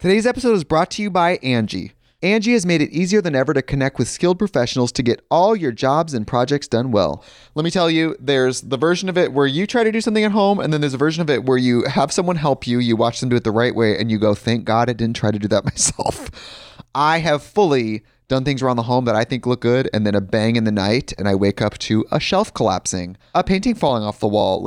Today's episode is brought to you by Angie. Angie has made it easier than ever to connect with skilled professionals to get all your jobs and projects done well. Let me tell you, there's the version of it where you try to do something at home, and then there's a version of it where you have someone help you, you watch them do it the right way, and you go, thank God I didn't try to do that myself. I have fully done things around the home that I think look good, and then a bang in the night, and I wake up to a shelf collapsing, a painting falling off the wall.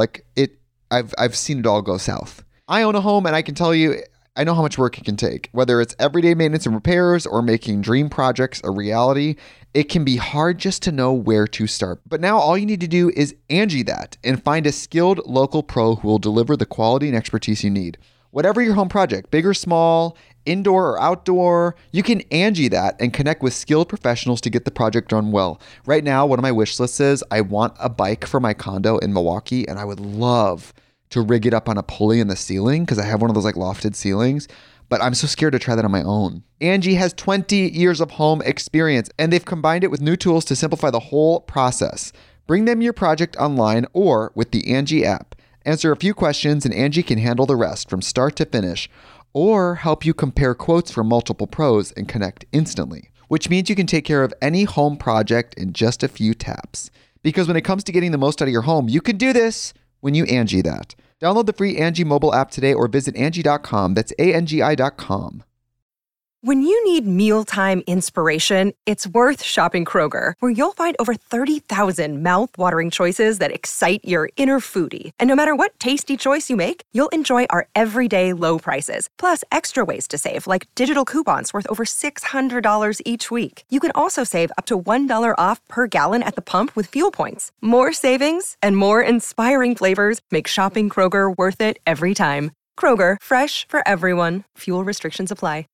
I've seen it all go south. I own a home, and I can tell you, I know how much work it can take. Whether it's everyday maintenance and repairs or making dream projects a reality, it can be hard just to know where to start. But now all you need to do is Angie that and find a skilled local pro who will deliver the quality and expertise you need. Whatever your home project, big or small, indoor or outdoor, you can Angie that and connect with skilled professionals to get the project done well. Right now, one of my wish lists is I want a bike for my condo in Milwaukee, and I would love to rig it up on a pulley in the ceiling because I have one of those like lofted ceilings, but I'm so scared to try that on my own. Angie has 20 years of home experience, and they've combined it with new tools to simplify the whole process. Bring them your project online or with the Angie app. Answer a few questions and Angie can handle the rest from start to finish, or help you compare quotes from multiple pros and connect instantly, which means you can take care of any home project in just a few taps. Because when it comes to getting the most out of your home, you can do this when you Angie that. Download the free Angie mobile app today or visit Angie.com. That's ANGI.com. When you need mealtime inspiration, it's worth shopping Kroger, where you'll find over 30,000 mouth-watering choices that excite your inner foodie. And no matter what tasty choice you make, you'll enjoy our everyday low prices, plus extra ways to save, like digital coupons worth over $600 each week. You can also save up to $1 off per gallon at the pump with fuel points. More savings and more inspiring flavors make shopping Kroger worth it every time. Kroger, fresh for everyone. Fuel restrictions apply.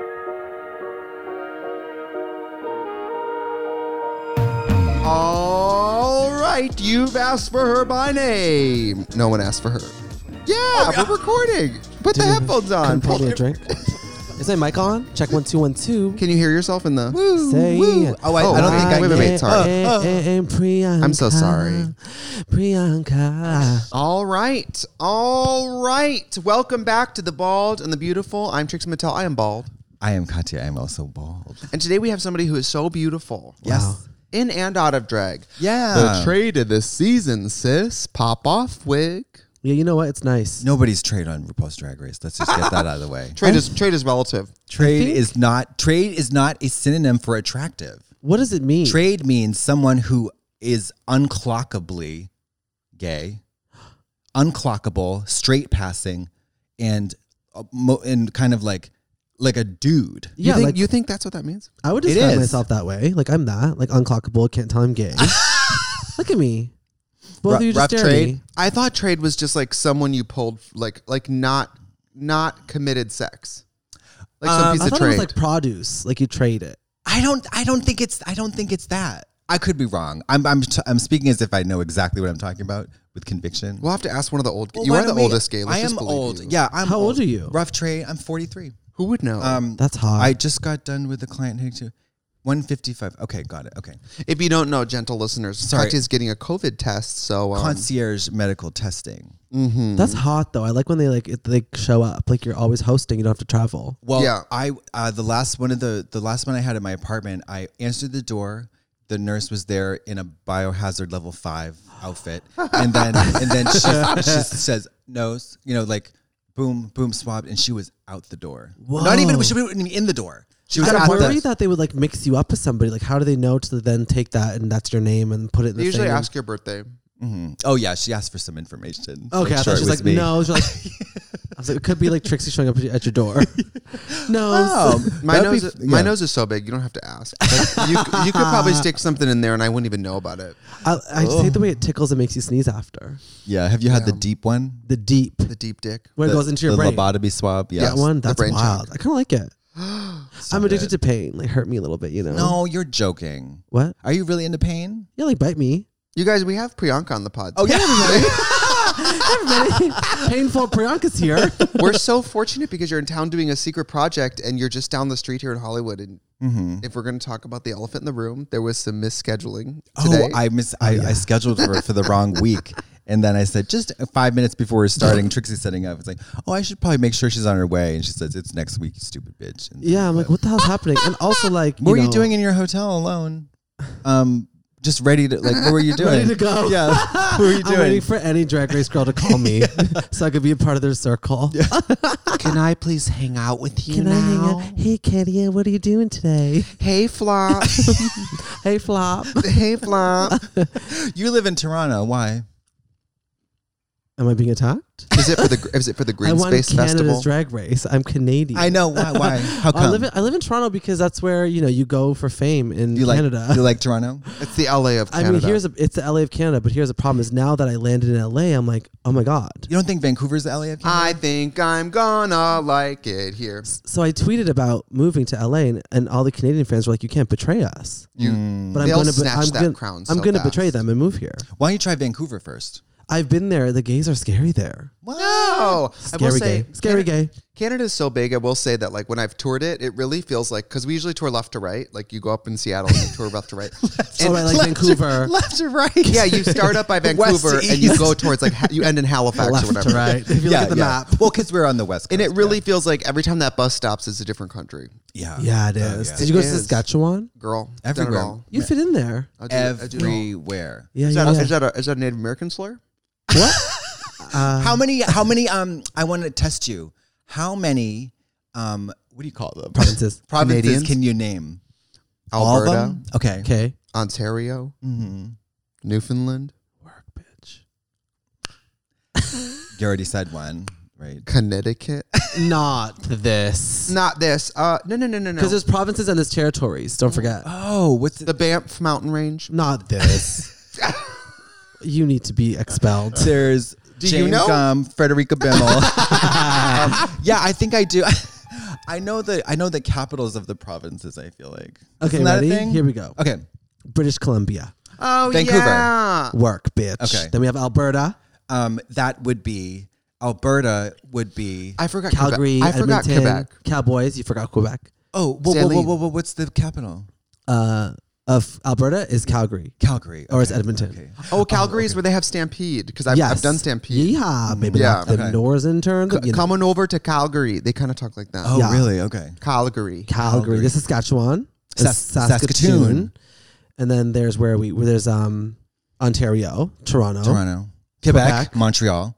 All right, you've asked for her by name. No one asked for her. Yeah, we're recording. Put the headphones on. Pour me a drink. Is my mic on? Check 1 2 1 2. Can you hear yourself in the Say woo? Oh, I don't think I can. Wait, sorry. I'm so sorry. Priyanka. All right. Welcome back to The Bald and the Beautiful. I'm Trixie Mattel. I am bald. I am Katya. I am also bald. And today we have somebody who is so beautiful. Yes. Wow. In and out of drag. Yeah. The trade of the season, sis. Pop off wig. Yeah, you know what? It's nice. Nobody's trade on RuPaul's Drag Race. Let's just get that out of the way. Trade is relative. Trade is not a synonym for attractive. What does it mean? Trade means someone who is unclockably gay, unclockable, straight passing, and kind of like a dude. Yeah, You think that's what that means? I would describe myself that way. Like, I'm that. Like, unclockable. Can't tell I'm gay. Look at me. Both of you just rough stare at trade? me. I thought trade was just like someone you pulled, like not committed sex, like some piece I of thought trade. it was like produce. Like, you trade it. I don't think it's that. I could be wrong. I'm speaking as if I know exactly what I'm talking about with conviction. We'll have to ask one of the old. Well, you why are the don't we- oldest gay. Let's I just am believe old. you. Yeah, I'm How old are you? Rough trade. I'm 43. Who would know? That's hot. I just got done with the client hitting to 155. Okay, got it. Okay. If you don't know, gentle listeners, Sorry. Katya's getting a COVID test. So Concierge medical testing. That's hot though. I like when they show up. Like, you're always hosting. You don't have to travel. Well, Yeah. I the last one I had at my apartment, I answered the door. The nurse was there in a biohazard level 5 outfit, and then she says nose, like boom swab, and she was out the door. Whoa. Not even she wasn't even in the door. She was I at worry the. that they would like mix you up with somebody. Like, how do they know to then take that and that's your name and put it in the they usually thing? ask your birthday. Mm-hmm. Oh yeah, she asked for some information. Okay, I Make sure thought she it was like, me. no. She's like, I was like, it could be like Trixie showing up at your door. No. Oh, My that'd nose, be- my yeah. nose is so big, you don't have to ask. Like, you could probably stick something in there, and I wouldn't even know about it. I just hate the way it tickles and makes you sneeze after. Yeah, have you had the Yeah. deep one? The deep. The deep dick. When it goes into your brain. The lobotomy swab. Yes. That one? That's brain wild. chunk. I kind of like it. I'm addicted to pain. Like, hurt me a little bit, you know? No, you're joking. What? Are you really into pain? Yeah, like, bite me. You guys, we have Priyanka on the pod. Oh yeah. Everybody. Painful Priyanka's here. We're so fortunate because you're in town doing a secret project and you're just down the street here in Hollywood. And if we're going to talk about the elephant in the room, there was some misscheduling today. Oh, I scheduled for the wrong week, And then I said, just 5 minutes before we're starting, Trixie's setting up. It's like, oh, I should probably make sure she's on her way. And she says, it's next week, you stupid bitch. And Yeah, I'm like, what the hell's happening? And also, like, what were you doing in your hotel alone? Just ready to, like, what were you doing? Ready to go. Yeah. What were you doing? I'm waiting for any Drag Race girl to call me so I could be a part of their circle. Can I please hang out with you Can I hang out? Hey, Katia, what are you doing today? Hey, Flop. Hey, Flop. Hey, Flop. You live in Toronto. Why? Am I being attacked? Is it for the Green I won Space Canada's Festival? Drag Race. I'm Canadian. I know. Why? How come? I live in Toronto because that's where you go for fame in you Canada. You like Toronto? It's the LA of I Canada. mean, it's the LA of Canada, but here's the problem: is now that I landed in LA, I'm like, oh my god. You don't think Vancouver's the LA of Canada? I think I'm gonna like it here. So I tweeted about moving to LA, and all the Canadian fans were like, "You can't betray us." You, But they'll I'm gonna, snatch I'm that gonna, crown. I'm so gonna fast. betray them and move here. Why don't you try Vancouver first? I've been there. The gays are scary there. No, I will Scary say, gay. Scary gay. Canada is so big. I will say that, like, when I've toured it, it really feels like, because we usually tour left to right. Like, you go up in Seattle and you tour left to right. Oh, I like Vancouver. Left to right. Yeah, you start up by Vancouver West to and you east. go towards you end in Halifax or Left whatever. to right. If you look at the map. Well, because we're on the West Coast. And it really feels like every time that bus stops, it's a different country. Yeah. Yeah, it is. yeah. Did you go It to is. Saskatchewan? Girl, Everywhere. done it all. You fit in there. I do it all. Everywhere. Yeah, Is yeah. that a Native American slur? What? How many, I want to test you. How many, what do you call them? Provinces. Provinces Canadians? can you name? All of Alberta, them? Okay. Okay. Ontario, Mm-hmm. Newfoundland, Work, bitch. You already said one, right? Connecticut. Not this. Not this. No. Because there's provinces and there's territories. Don't forget. Oh, what's The Banff Mountain Range. Not this. You need to be expelled. There's Do James you know? Gum, Frederica Bimmel. Yeah, I think I do. I know the capitals of the provinces, I feel like. Okay, Isn't that a ready? thing? Here we go. Okay. British Columbia. Oh, Vancouver. yeah. Work, bitch. Okay. Then we have Alberta, That would be Alberta would be I forgot Calgary, Quebec. I forgot Edmonton, Quebec. Cowboys. You forgot Quebec. Saline. What's the capital? Of Alberta is Calgary. Calgary. Or it's okay, Edmonton. Okay. Oh, Calgary is where they have Stampede because I've done Stampede. Yeah, baby. Yeah. Like the Okay. northern turn. You know. Coming over to Calgary, they kind of talk like that. Oh, Yeah. really? Okay. Calgary. Calgary. This is Saskatchewan. This is Saskatoon. And then there's where there's Ontario, Toronto. Quebec. Montreal.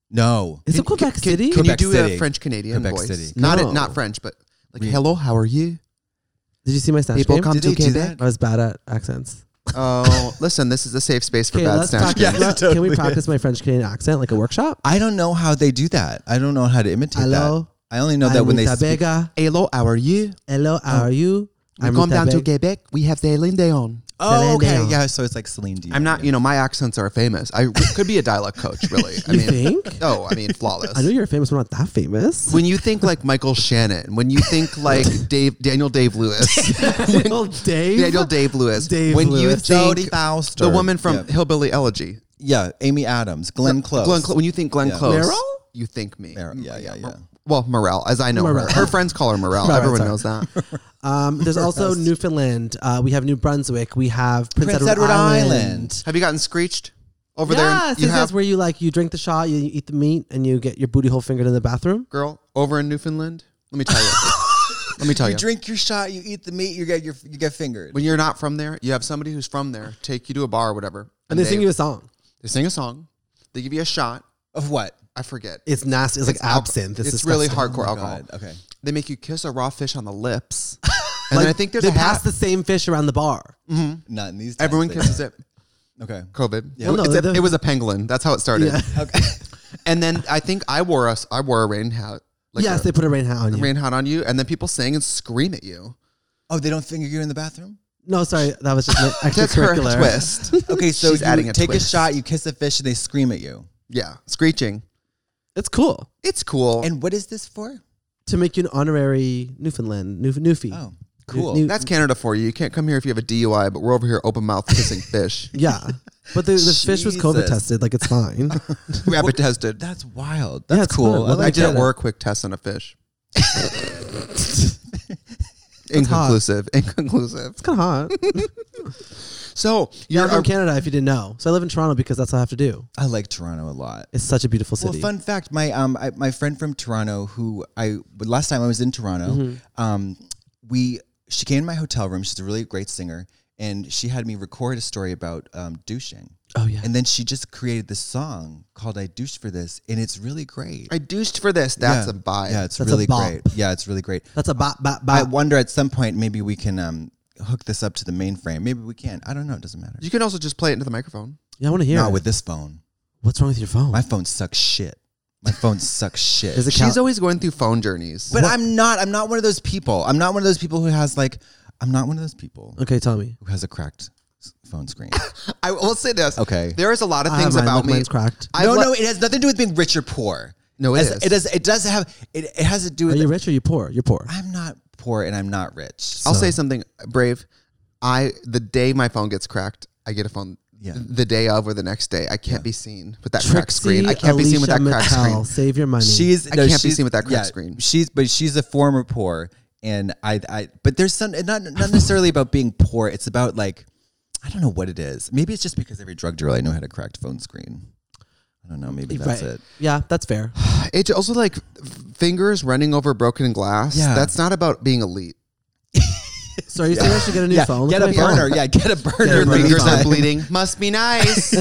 No. Is it Quebec City? Can Quebec you do City. a French Canadian Quebec voice? City. No. Not French, but like, Really? hello, how are you? Did you see my Snatch People game? come Did to they do Quebec. that? I was bad at accents. Oh, listen, this is a safe space for Okay, bad let's snatch. practice. Yes, games. it totally Can we is. practice my French Canadian accent like a workshop? I don't know how they do that. I don't know how to imitate Hello. that. I only know that when they Rita speak. Vega. Hello, how are you? Hello, how are you? We I'm come Rita down to Vega. Quebec. We have Celine Dion. Oh, Celine okay. Dion. Yeah, so it's like Celine Dion. I'm not, my accents are famous. I could be a dialect coach, really. You think? Oh, I mean, flawless. I know you're famous, but not that famous. When you think like Michael Shannon, when you think like Daniel Dave Lewis, Daniel Dave. Daniel Dave Lewis, Dave when you Lewis. think Jodie Foster. the woman from Yeah. Hillbilly Elegy, Amy Adams, Glenn Close. when you think Glenn Yeah. Close, Meryl? you think me. Yeah. Well, Morel, as I know Morel. her. Her friends call her Morel. Morel, Everyone sorry. knows that. There's also Newfoundland. We have New Brunswick. We have Prince Prince Edward Island. Have you gotten screeched over there? Yes, You yes, have, where you drink the shot, you eat the meat, and you get your booty hole fingered in the bathroom. girl, over in Newfoundland. Let me tell you. Let me tell You you. drink your shot, you eat the meat, you get fingered. When you're not from there, you have somebody who's from there take you to a bar or whatever, And they sing you a song. They sing a song. They give you a shot. Of what? I forget. It's nasty. It's like absinthe. It's really disgusting. hardcore Oh, alcohol. God. Okay. They make you kiss a raw fish on the lips, and Like, then I think there's they a pass hat. the same fish around the bar. Not in these times. Everyone kisses it. Okay. COVID. Yeah. Well, no, It was a pangolin. That's how it started. Yeah. Okay. And then I think I wore a rain hat. Like yes, a they put a rain hat on you. rain hat on you, and then people sing and scream at you. Oh, they don't finger you in the bathroom? No, sorry, that was just my That's her extracurricular. twist. Okay, so She's you adding a take twist. a shot, you kiss a fish, and they scream at you. Yeah, screeching. It's cool It's cool. And what is this for? to make you an honorary Newfoundland, Newfie. Oh, cool. New- That's Canada for you. You can't come here if you have a DUI, but we're over here open mouth kissing fish. Yeah, but the fish was COVID Jesus. tested. Like it's fine. Rapid tested. That's wild. Yeah, That's it's cool. fun. Well, I I like did that. a work quick test on a fish. hot. Inconclusive. Inconclusive. It's kind of hot. So Yeah, you're I'm from Canada. If you didn't know, so I live in Toronto because that's what I have to do. I like Toronto a lot. It's such a beautiful Well, city. fun fact, my friend from Toronto, who last time I was in Toronto, she came to my hotel room. She's a really great singer, and she had me record a story about douching. Oh yeah. And then she just created this song called "I Douched for This," and it's really great. I douched for this. That's Yeah. a vibe. Yeah, it's That's a really bop. great. Yeah, it's really great. That's a bop bop I bop. wonder at some point maybe we can hook this up to the mainframe. Maybe we can. I don't know. It doesn't matter. You can also just play it into the microphone. Yeah, I want to hear. Not it. with this phone. What's wrong with your phone? My phone sucks shit. My phone sucks shit. Is it She's always going through phone journeys. But I'm not one of those people. I'm not one of those people who has I'm not one of those people Okay, tell me. who has a cracked phone screen. I will say this. Okay. There is a lot of I have things mine. about Look, me. mine's cracked. No, it has nothing to do with being rich or poor. No, it is. It does have. It has to do Are with. you rich or you poor? You're poor. I'm not poor and I'm not rich. I'll say something brave. The day my phone gets cracked, I get a phone. Yeah. The day of or the next day, I can't be seen with that cracked Trixie, screen. I can't be seen with that Alicia cracked Mattel, screen. Save your money. I can't be seen with that cracked screen. She's a former poor, and but there's some not necessarily about being poor. It's about I don't know what it is. Maybe it's just because every drug dealer I know had a cracked phone screen. I don't know. Maybe that's Right. it. Yeah, that's fair. It's also like fingers running over broken glass. Yeah. That's not about being elite. So are you saying I should get a new phone? Get Look a at my phone. burner. Yeah, get a burner. Your burner. fingers Fine. are bleeding. Must be nice.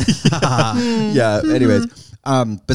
Yeah. Anyways, but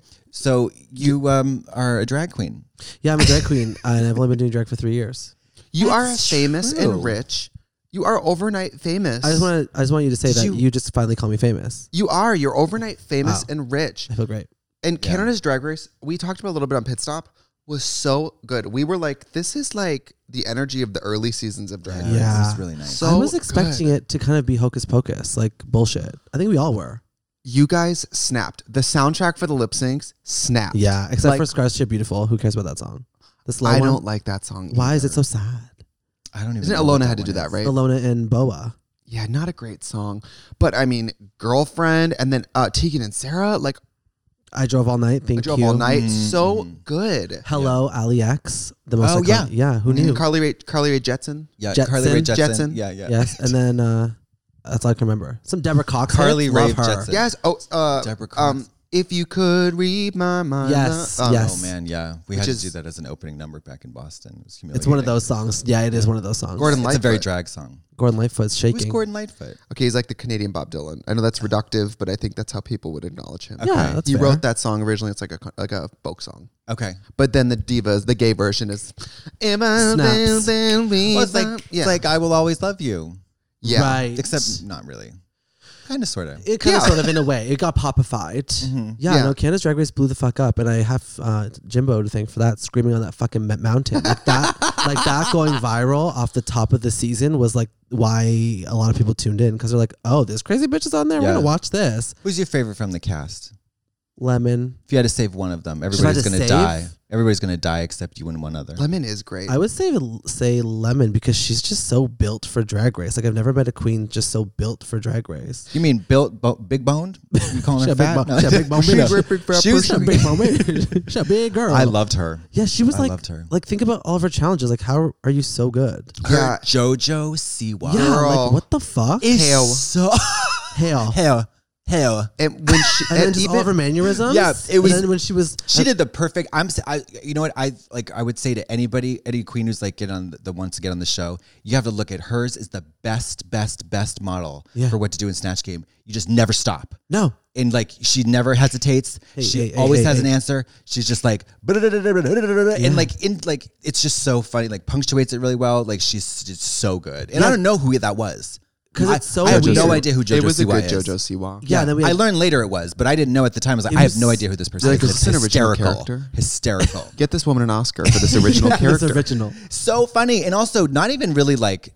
so you are a drag queen. Yeah, I'm a drag queen, and I've only been doing drag for 3 years. You are That's famous true. and rich. You are overnight famous. I just want you to say that You- you just finally call me famous. You are. You're overnight famous Wow. and rich. I feel great. And Canada's Drag Race, we talked about a little bit on Pit Stop, was so good. We were like, this is like the energy of the early seasons of Drag Race. Yeah. It was really nice. So I was expecting good. it to kind of be hocus pocus, like bullshit. I think we all were. You guys snapped. The soundtrack for the lip syncs snapped. Yeah, except Like- for Scars Shit Beautiful. Who cares about that song? The slow I one. don't like that song. Why is either. it so sad? I don't even. Isn't it know what Alona had to one do that, is. right? Alona and Boa. Yeah, not a great song. But I mean, Girlfriend and then Tegan and Sarah, like I Drove All Night. Thank I Drove you. All Night. Mm. So good. Hello, Ali X. The most Oh, iconic- yeah. Who knew? Carly Rae Jepsen. Yeah, Jetson. Carly Rae Jepsen. Jetson. Yeah, yeah. Yes, and then that's all I can remember. Some Deborah Cox. Carly hits. Rae Love her. Jepsen. Yes. Oh, Deborah Cox. if you could read my mind. Yes, Oh, yes. Oh man, yeah, we Which had to is- do that as an opening number back in Boston. It was It's one of humiliating. those songs. Yeah, it is one of those songs. Gordon It's a very Lightfoot. drag song. Gordon Lightfoot's Who's shaking. Gordon Lightfoot? Okay, he's like the Canadian Bob Dylan. I know that's reductive, but I think that's how people would acknowledge him. Yeah, Okay. that's He fair. wrote that song originally. It's like a folk song. Okay. But then the divas, the gay version is. Snaps. Well, it's yeah. like I will always love you, yeah. Right. except not really. Kind of, sort of. It kind of Yeah. sort of in a way. It got popified. Yeah, Yeah. no, Canada's Drag Race blew the fuck up, and I have Jimbo to thank for that, screaming on that fucking mountain. Like that going viral off the top of the season was like why a lot of people tuned in, because they're like, oh, this crazy bitch is on there. We're Yeah. gonna watch this. Who's your favorite from the cast? Lemon. If you had to save one of them, had everybody's to going to save? die. Everybody's going to die except you and one other. Lemon is great. I would say Lemon, because she's just so built for Drag Race. Like I've never met a queen just so built for Drag Race. You mean big boned? You calling She her a big fat? bone- she a big bone She bitch. was She a big moment. She's a big girl. I loved her. Yeah, she was I like, loved her. like think about all of her challenges. Like, how are you so good? Yeah. JoJo Siwa. Yeah, Girl. like what the fuck? is Hell. so Hell. hell. And when she, And then just all of her mannerisms. Yeah, it was- And then when she was, She did the perfect. You know what? I would say to anybody, any queen who's like wants to get on the show, you have to look at hers is the best model Yeah. for what to do in Snatch Game. You just never stop. no. And like she never hesitates. She hey, always hey, has hey. an answer. She's just like and like it's just so funny. Like punctuates it really well. Like she's just so good. And I Yeah. don't know who that was. 'Cause it's so I have weird. no idea who JoJo it was a Siwa good is. JoJo Siwa. Yeah, then we I had- learned later it was, but I didn't know at the time. I was like, It I have was- no idea who this person Like, is. is this an original Hysterical. character? Hysterical. Get this woman an Oscar for this original It's character. original. So funny. And also not even really like,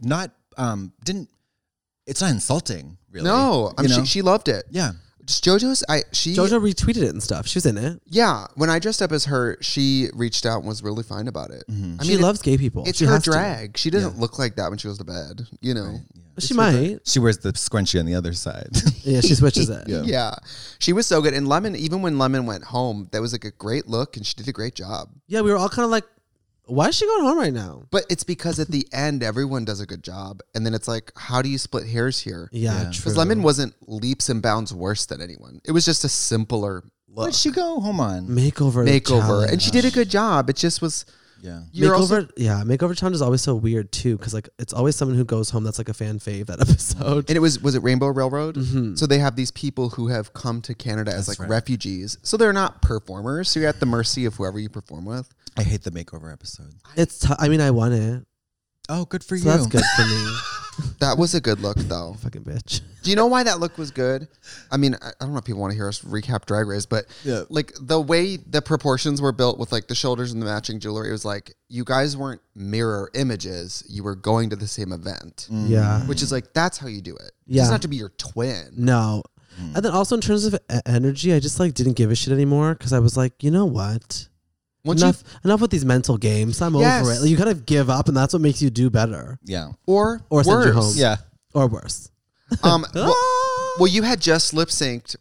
it's not insulting, really. No, You know? she loved it. Yeah. Just JoJo's. JoJo retweeted it and stuff. She was in it. Yeah, when I dressed up as her, she reached out and was really fine about it. I She loves gay people. It's She her has to. drag. She doesn't look like that when she goes to bed. You know. She might. She wears the scrunchie on the other side. Yeah, she switches it. Yeah, she was so good. And Lemon, even when Lemon went home, that was like a great look, and she did a great job. Yeah, we were all kind of like, Why is she going home right now? But it's because at the end, everyone does a good job. And then it's like, how do you split hairs here? Yeah, true. Because Lemon wasn't leaps and bounds worse than anyone. It was just a simpler look. What'd she go home on? Makeover. And she did a good job. It just was... Yeah. Makeover challenge is always so weird too, because like it's always someone who goes home that's like a fan fave that episode. And was it Rainbow Railroad? Mm-hmm. So they have these people who have come to Canada as That's like right. refugees. So they're not performers. So you're at the mercy of whoever you perform with. I hate the makeover episode. It's I mean, I won it, Oh, good for so you. that's good for me. That was a good look though. Fucking bitch. Do you know why that look was good? I mean, I don't know if people want to hear us recap Drag Race, but Yeah. like the way the proportions were built with like the shoulders and the matching jewelry, it was like you guys weren't mirror images. You were going to the same event, Yeah. which is like, that's how you do it. It Yeah. doesn't have to be your twin. No. And then also in terms of energy, I just like didn't give a shit anymore because I was like, you know what? Enough with these mental games. I'm Yes. over it. Like, you kind of give up, and that's what makes you do better Yeah. or or send you worse. home. Yeah. or worse. Well, you had just lip synced.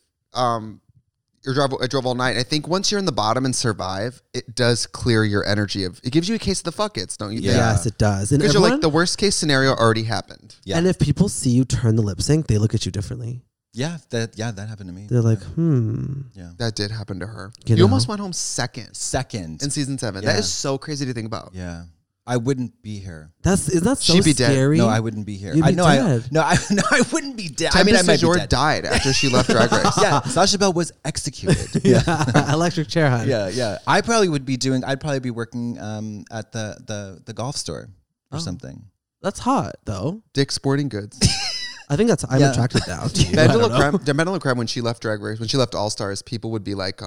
I drove all night. I think once you're in the bottom and survive, it does clear your energy of. It gives you a case of the fuck it's, don't you? Yeah. think? Yes, it does. And Because you're like everyone- the worst case scenario already happened. Yeah. and if people see you turn the lip sync, they look at you differently. Yeah. That happened to me. They're like, Yeah. That did happen to her. You You, know? almost went home second Second. in season 7. Yeah. That is so crazy to think about. Yeah. I wouldn't be here. isn't that so She'd be dead. scary? No, I wouldn't be here. You'd be I dead. I wouldn't be dead. I Tempest mean, I might be Azure dead. died after she left Drag Race. Yeah, Sasha Bell was executed. Yeah, electric chair hunt. Yeah. I'd probably be working at the golf store or something. That's hot though. Dick's Sporting Goods. I think I'm Yeah. attracted now to you. I don't know. Mandela Creme, when she left Drag Race, when she left All Stars, people would be like,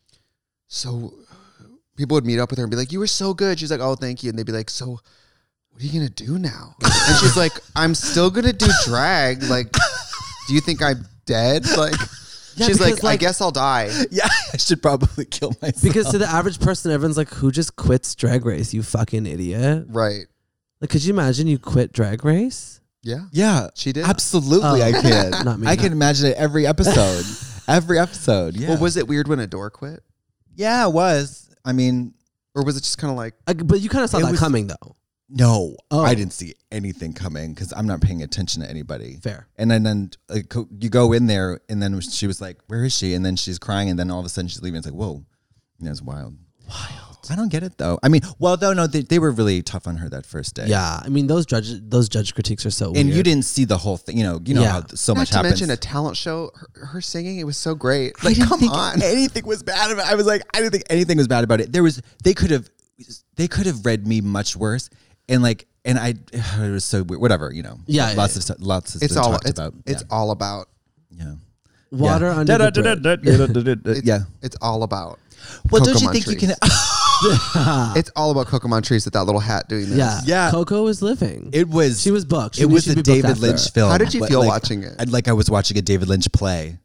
so people would meet up with her and be like, you were so good. She's like, oh, thank you. And they'd be like, so what are you going to do now? And she's like, I'm still going to do drag. Like, do you think I'm dead? Like, Yeah, she's like, because, I guess I'll die. Yeah, I should probably kill myself. Because to the average person, everyone's like, who just quits Drag Race, you fucking idiot? Right. Like, could you imagine you quit Drag Race? Yeah. Yeah, She did. absolutely. I can. Not me. I can imagine it every episode. Every episode. Yeah. Well, was it weird when Adore quit? Yeah, it was. I mean, Or was it just kind of like, But you kind of saw It that was- coming, though. no, Oh. I didn't see anything coming because I'm not paying attention to anybody. Fair. And then you go in there, and then she was like, "Where is she?" And then she's crying, and then all of a sudden she's leaving. It's like, whoa, it's wild. I don't get it though. I mean, well, though, no, they were really tough on her that first day. Yeah, I mean those judge critiques are so and weird. you didn't see the whole thing. You know Yeah. how so not much to happens. mention a talent show, her singing, it was so great. I Like, didn't come think on. anything was bad about it. I was like, I didn't think anything was bad about it. They could have read me much worse, and it was so weird. Whatever, Yeah, lots of stuff. Lots of It's stuff all, talked it's, about. it's all about, Yeah. water under the bridge. Yeah. it's all about. Well, don't Coco you think you can? Montrese. It's all about Coco Montrese with that little hat doing this. Yeah, Yeah. Coco was living. It was. She was booked. She It knew was she'd a be booked David after. Lynch film. How did you but, feel watching it? Like I was watching a David Lynch play.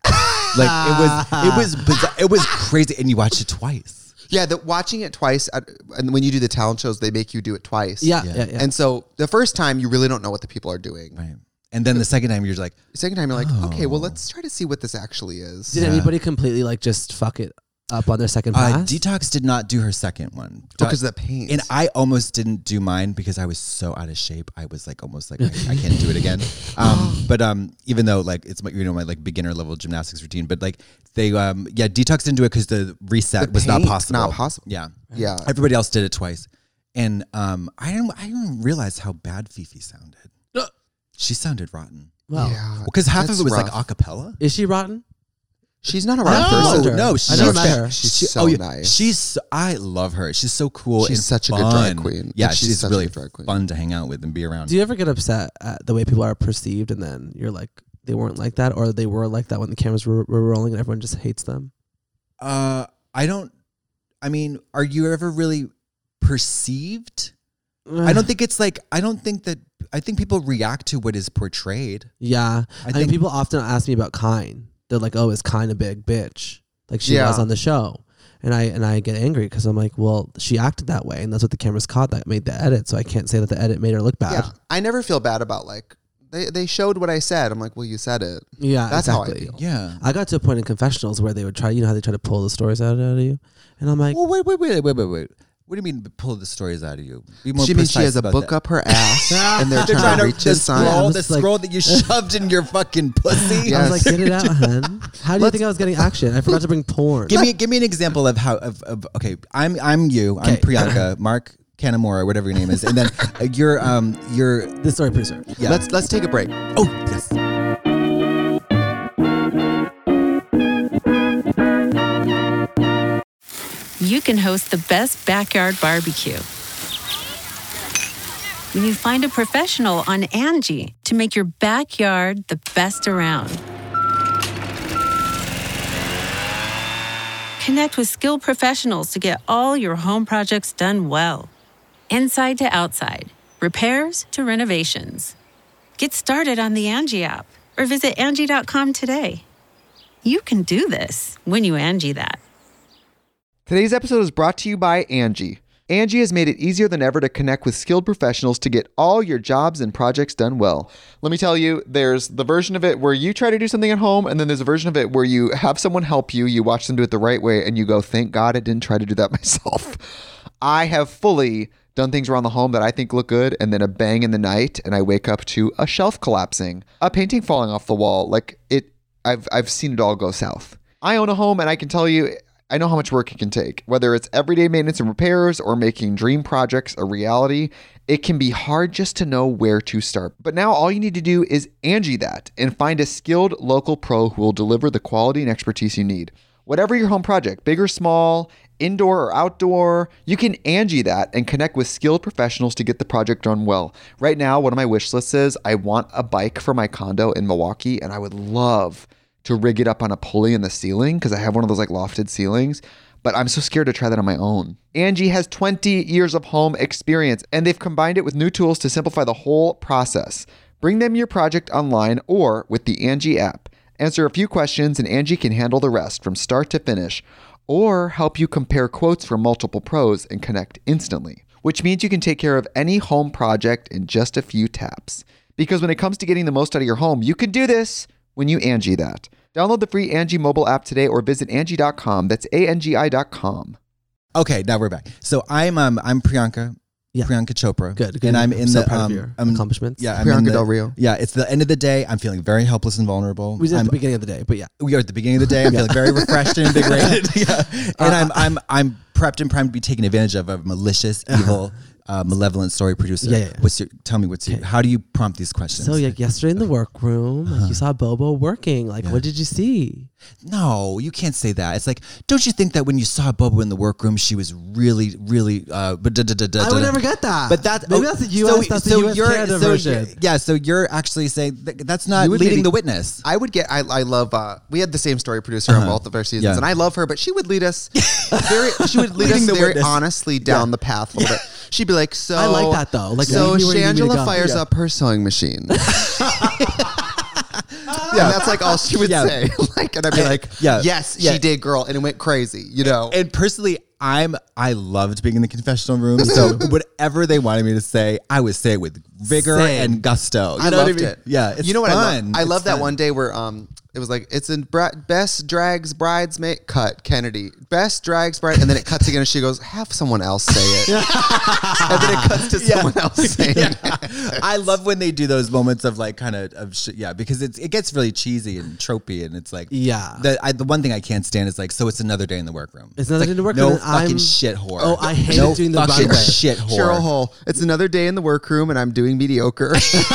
It was bizarre. It was crazy, and you watched it twice. Yeah, watching it twice, and when you do the talent shows, they make you do it twice. Yeah. And so the first time, you really don't know what the people are doing. Right. And then the second time, you're like, The second time, you're like, okay, well, let's try to see what this actually is. Did anybody completely like just fuck it up on their second pass? Detox did not do her second one Because of the paint. And I almost didn't do mine because I was so out of shape. I was like almost like I can't do it again. But even though like it's my like beginner level gymnastics routine, but like they Detox didn't do it because the reset The was not paint's possible. not possible. Yeah. Yeah. Everybody else did it twice, and I didn't realize how bad Fifi sounded. She sounded rotten. Well, Yeah. Because half of That's it was rough. like a cappella. is she rotten? She's not a I rotten don't know. person. No, I never met her. She's so nice. I love her. She's so cool. She's and such a good fun. drag queen. Yeah, Like, she's she's such a really good drag queen. fun to hang out with and be around. Do you ever get upset at the way people are perceived, and then you're like, they weren't like that, or they were like that when the cameras were rolling, and everyone just hates them? I don't. I mean, are you ever really perceived? I don't think it's like. I don't think that. I think people react to what is portrayed. Yeah, I mean, think- people often ask me about Kyne. They're like, "Oh, is Kyne a big bitch?" Like she Yeah. was on the show, and I get angry because I'm like, "Well, she acted that way, and that's what the cameras caught. That made the edit, so I can't say that the edit made her look bad." Yeah. I never feel bad about like, they showed what I said. I'm like, well, you said it. Yeah, That's how I exactly. feel. Yeah. I got to a point in confessionals where they would try, you know how they try to pull the stories out of you, and I'm like, Well, wait. What do you mean pull the stories out of you? Be more She means she precise has a about book that. up her ass, and they're They're trying to reach the his scroll, sign. the It's like- scroll that you shoved in your fucking pussy. Yeah. I was like, get it out, hun. How do you think I was getting action? I forgot to bring porn. Give me an example of how of okay. I'm you. I'm Okay. Priyanka. Mark Kanamura, whatever your name is, and then you're the story producer. yeah. Let's take a break. Oh yes. You can host the best backyard barbecue when you find a professional on Angie to make your backyard the best around. Connect with skilled professionals to get all your home projects done well. Inside to outside, repairs to renovations. Get started on the Angie app or visit Angie.com today. You can do this when you Angie that. Today's episode is brought to you by Angie. Angie has made it easier than ever to connect with skilled professionals to get all your jobs and projects done well. Let me tell you, there's the version of it where you try to do something at home, and then there's a version of it where you have someone help you, you watch them do it the right way, and you go, thank God I didn't try to do that myself. I have fully done things around the home that I think look good, and then a bang in the night, and I wake up to a shelf collapsing, a painting falling off the wall. I've seen it all go south. I own a home, and I can tell you, I know how much work it can take. Whether it's everyday maintenance and repairs or making dream projects a reality, it can be hard just to know where to start. But now all you need to do is Angie that and find a skilled local pro who will deliver the quality and expertise you need. Whatever your home project, big or small, indoor or outdoor, you can Angie that and connect with skilled professionals to get the project done well. Right now, one of my wish lists is I want a bike for my condo in Milwaukee, and I would love to rig it up on a pulley in the ceiling because I have one of those like lofted ceilings, but I'm so scared to try that on my own. Angie has 20 years of home experience, and they've combined it with new tools to simplify the whole process. Bring them your project online or with the Angie app. Answer a few questions and Angie can handle the rest from start to finish, or help you compare quotes from multiple pros and connect instantly, which means you can take care of any home project in just a few taps. Because when it comes to getting the most out of your home, you can do this when you Angie that. Download the free Angie mobile app today or visit Angie.com. That's ANGI.com. Okay, now we're back. So I'm Priyanka. Yeah. Priyanka Chopra. Good. And I'm in so the proud of your accomplishments. Yeah, I'm Priyanka in the, Del Rio. Yeah, it's the end of the day. I'm feeling very helpless and vulnerable. We did at I'm- the beginning of the day, but yeah. We are at the beginning of the day. I'm feeling very refreshed and invigorated. Yeah. And I'm prepped and primed to be taken advantage of a malicious, evil, malevolent story producer. Yeah. How do you prompt these questions? So like yesterday in the workroom, like you saw Bobo working. Like, what did you see? No, you can't say that. It's like, don't you think that when you saw Bobo in the workroom, she was really, really, I would never get that. But that's maybe that's the US. That's the US Canada version. Yeah, so you're actually saying that's not You would leading maybe- the witness. I would get. I love. We had the same story producer on both of our seasons, Yeah. and I love her. But she would lead us. She would lead Leading us the very witness. honestly down the path a little bit. She'd be like, "So I like that, though. Like, so lead me where you need me to Shangela go." fires Yeah. up her sewing machine." Yeah, and that's like all she would Yeah. say. Like, and I'd be like, Yeah. "Yes, Yeah. she did, girl," and it went crazy. You know. And personally, I loved being in the confessional room. So whatever they wanted me to say, I would say it with vigor Same. and gusto. You I know loved what I mean? it. Yeah, it's you know what fun. I love It's that fun. one day where it was like it's in best drags bridesmaid cut Kennedy best drags bride, and then it cuts again and she goes, have someone else say it, and then it cuts to someone else saying it. I love when they do those moments of like kind of because it gets really cheesy and tropey, and it's like Yeah. The one thing I can't stand is like, so it's another day in the workroom. It's another like, day in the workroom, No and fucking I'm- shit whore. Oh, I hate no doing the fucking runway. shit whore. Cheryl Hole, it's another day in the workroom and I'm doing mediocre.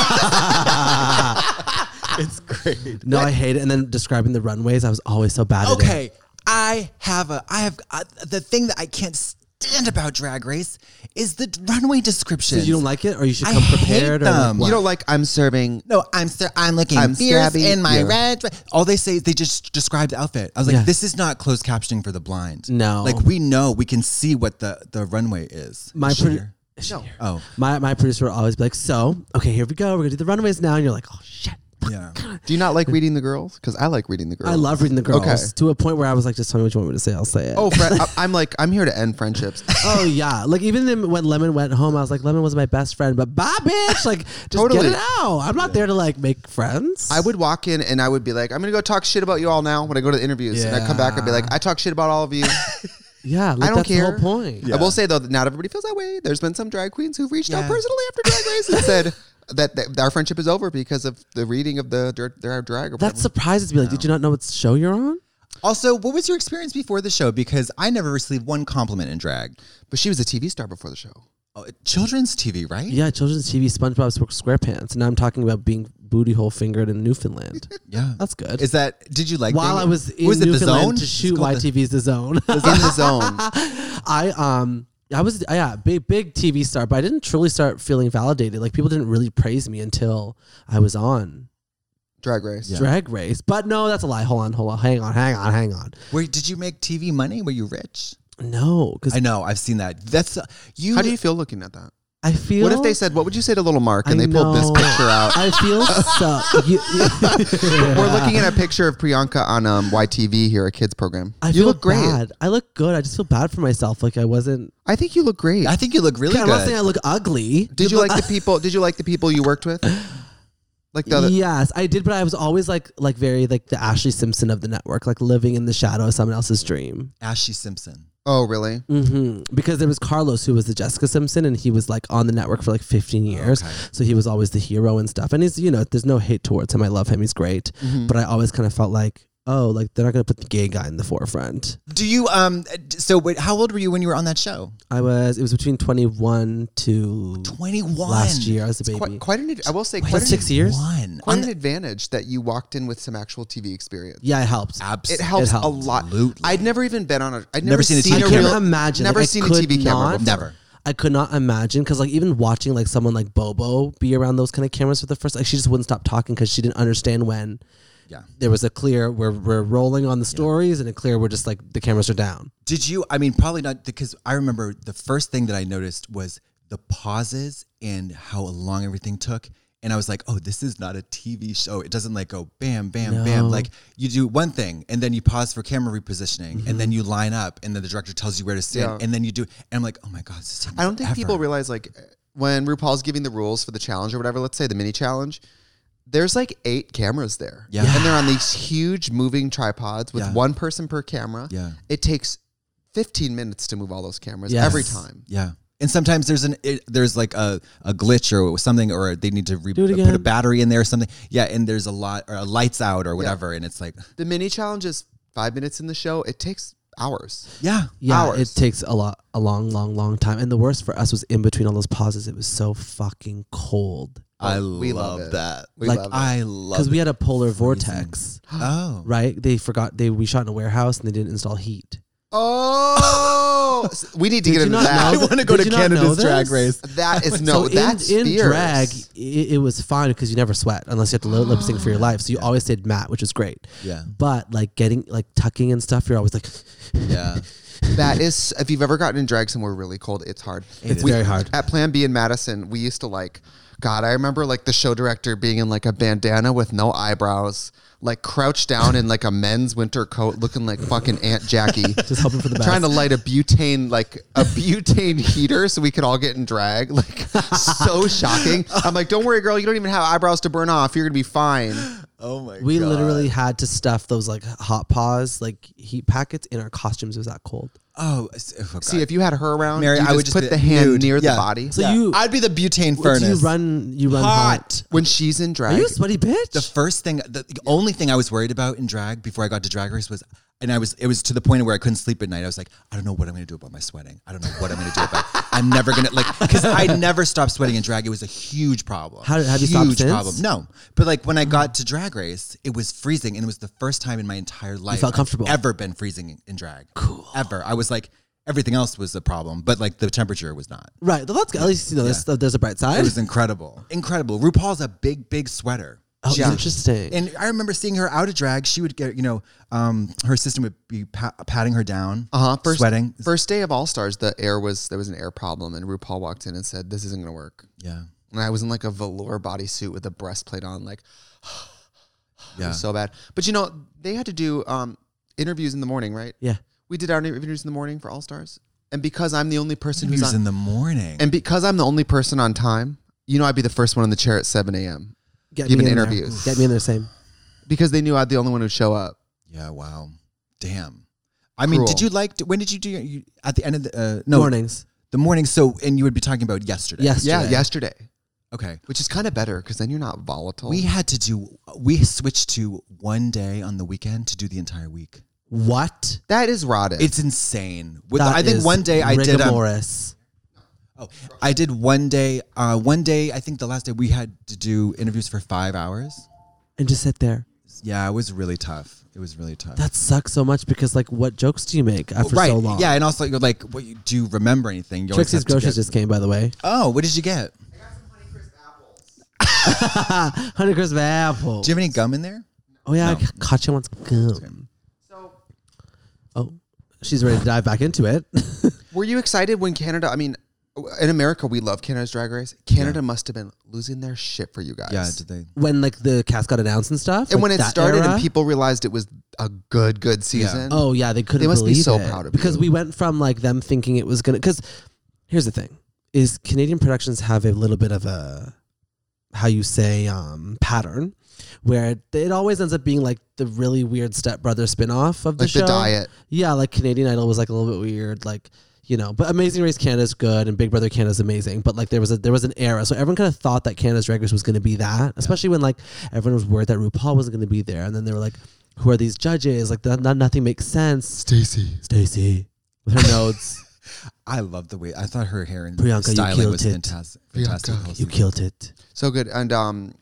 It's great. No, I hate it. And then describing the runways, I was always so bad at it. Okay, I have the thing that I can't stand about Drag Race is the runway description. So you don't like it, or you should I come hate prepared, or them. like, You don't like I'm serving. No, I'm looking I'm fierce scabby. in my Yeah. red. All they say is they just describe the outfit. I was like, Yeah. this is not closed captioning for the blind. No. like we know, we can see what the runway is. My Is she produ- here? No. Oh, My producer will always be like, so, okay, here we go. We're going to do the runways now. And you're like, oh, shit. yeah. Do you not like reading the girls? Because I like reading the girls. I love reading the girls Okay. to a point where I was like, just tell me what you want me to say. I'll say it. Oh, I'm here to end friendships. Oh, yeah. Like, even then when Lemon went home, I was like, Lemon was my best friend. But bye, bitch. Like, just Totally. get it out. I'm not there to, like, make friends. I would walk in and I would be like, I'm going to go talk shit about you all now when I go to the interviews. And I come back and be like, I talk shit about all of you. Yeah, like I don't that's care. the whole point. I will say though that not everybody feels that way. There's been some drag queens who've reached out Yeah. personally after Drag Race and said that our friendship is over because of the reading of their drag. Or That whatever. surprises me. Like, did you not know what show you're on? Also, what was your experience before the show? Because I never received one compliment in drag. But she was a TV star before the show. Oh, children's TV, right? Yeah, children's TV, SpongeBob SquarePants. And now I'm talking about being booty hole fingered in Newfoundland. Yeah. That's good. Is that, did you like While being- I was in it Newfoundland The Zone? to shoot It's called YTV's The Zone. In the zone. I was big TV star, but I didn't truly start feeling validated. Like people didn't really praise me until I was on Drag Race. Yeah. Drag Race. But no, that's a lie. Hold on. Hang on. Wait, did you make TV money? Were you rich? No, because I know, I've seen that. That's you. How do you feel looking at that? I feel. What if they said, what would you say to little Mark? And I they pulled this know. picture out. I feel so. We're looking at a picture of Priyanka on YTV here, a kids program. I You feel look great. bad. I look good. I just feel bad for myself. Like I wasn't. I think you look great. I think you look really I'm not saying good. I look ugly. Did you like the people? Did you like the people you worked with? Like the other, Yes, I did, but I was always like very like the Ashley Simpson of the network, like living in the shadow of someone else's dream. Ashley Simpson. Oh, really? Because there was Carlos, who was the Jessica Simpson, and he was like on the network for like 15 years. Okay. So he was always the hero and stuff. And he's, there's no hate towards him. I love him. He's great. But I always kind of felt like, oh, like they're not going to put the gay guy in the forefront. Do you so wait, how old were you when you were on that show? It was between 21 to 21. last year as a baby. I will say, Was quite that 6 years? Quite an advantage that you walked in with some actual TV experience. Yeah, it helped. It helps a helped. lot. Absolutely. I'd never even been on I'd never seen a TV I camera. can't imagine. Never Like, I seen a could TV camera not- before. Never. I could not imagine because like even watching like someone like Bobo be around those kind of cameras for the first, like she just wouldn't stop talking because she didn't understand when there was a clear we're rolling on the stories and a clear we're just like the cameras are down. Did you? I mean, probably not, because I remember the first thing that I noticed was the pauses and how long everything took. And I was like, oh, this is not a TV show. It doesn't like go bam, bam, bam. No. Like you do one thing and then you pause for camera repositioning and then you line up and then the director tells you where to stand Yeah. and then you do. And I'm like, oh my God, this is taking I don't think forever. people realize, like, when RuPaul's giving the rules for the challenge or whatever, let's say the mini challenge, there's like 8 cameras there. Yeah. And they're on these huge moving tripods with Yeah. one person per camera. Yeah. It takes 15 minutes to move all those cameras Yes. every time. Yeah. And sometimes there's like a glitch or something, or they need to it put a again. battery in there or something. Yeah, and there's a lot, or lights out or whatever, and it's like, The mini challenge is 5 minutes in the show. It takes hours. yeah, Yeah, Hours. it takes a long time. And the worst for us was in between all those pauses. It was so fucking cold We love it. that. We Like, love it. I love because we it. had a polar vortex, Oh, right? We shot in a warehouse and they didn't install heat. Oh, we need to Did get you into not that. know I want to go Did to you not know Canada's this? Drag Race. That is no, So that's in fierce. drag, it was fine because you never sweat unless you have to lip sync for your life. So you always stayed matte, which was great. Yeah. But like getting like tucking and stuff, you're always like, Yeah. That is, if you've ever gotten in drag somewhere really cold, it's hard. It's very hard. At Plan B in Madison, we used to like, God, I remember like the show director being in like a bandana with no eyebrows, like crouched down in like a men's winter coat, looking like fucking Aunt Jackie, just hoping for the best. trying to light a butane heater so we could all get in drag. Like so shocking. I'm like, don't worry, girl, you don't even have eyebrows to burn off. You're gonna be fine. Oh my We literally had to stuff those like hot paws, like heat packets in our costumes. It was that cold. Oh, See, if you had her around, Mary, you I would just just put be the hand nude. near Yeah. the body. So you, I'd be the butane what do furnace. you run hot. When she's in Are drag, you a sweaty bitch? The first thing, the only thing I was worried about in drag before I got to Drag Race was, it was to the point where I couldn't sleep at night. I was like, I don't know what I'm going to do about my sweating. I don't know what I'm going to do about it. I'm never going to, like, because I never stopped sweating in drag. It was a huge problem. Have you stopped Huge since? problem. No. But like when I got to Drag Race, it was freezing. And it was the first time in my entire life felt comfortable. I've ever been freezing in drag. Cool. Ever. I was like, everything else was a problem, but like the temperature was not. Right. Well, that's good. At least there's a bright side. It was incredible. Incredible. RuPaul's a big, big sweater. Oh, Yeah. interesting. And I remember seeing her out of drag. She would get, her assistant would be patting her down, sweating. First day of All Stars, there was an air problem, and RuPaul walked in and said, "This isn't going to work." Yeah, And I was in like a velour bodysuit with a breastplate on, like, it yeah. was so bad. But they had to do interviews in the morning, right? Yeah. We did our interviews in the morning for All Stars, and because I'm the only person Interviews who's on, in the morning. and because I'm the only person on time, I'd be the first one in the chair at 7 a.m. Get giving me in there. interviews. Get me in there, same. because they knew I'd the only one who'd show up. Yeah, wow. Damn. I mean, Cruel. when did you do at the end of the Mornings. the morning? So, and you would be talking about yesterday. Yesterday. Yeah, yesterday. Okay. Which is kind of better because then you're not volatile. We switched to one day on the weekend to do the entire week. What? That is rotted. It's insane. That I think is one day I did. rigorous. I did one day. One day, I think the last day we had to do interviews for 5 hours. And just sit there. Yeah, it was really tough. It was really tough. That sucks so much because like, what jokes do you make after right. so long? Yeah, and also you're like, do you remember anything? You always Trixie's have to groceries get- just came, by the way. Oh, what did you get? Honeycrisp apple. Do you have any gum in there? Oh yeah, No. Katya wants gum. Oh, she's ready to dive back into it. Were you excited when Canada? I mean, in America, we love Canada's Drag Race. Canada must have been losing their shit for you guys. Yeah, did they? When like the cast got announced and stuff, And like when it that started era? and people realized it was a good season. Oh yeah, they couldn't. They must be believe so it. proud of because you. we went from like them thinking it was gonna. Because here's the thing: is Canadian productions have a little bit of a how you say pattern where it always ends up being like the really weird Step Brother spinoff of the like show. the diet. Yeah, like Canadian Idol was like a little bit weird, like. You know, but Amazing Race Canada's good and Big Brother Canada's amazing. But like there was an era, so everyone kind of thought that Canada's Drag Race was going to be that, especially when like everyone was worried that RuPaul wasn't going to be there, and then they were like, "Who are these judges? Like nothing makes sense." Stacy with her notes. I love the way I thought her hair and Priyanka, you styling killed was it. fantastic. Priyanka. You killed it. So good. And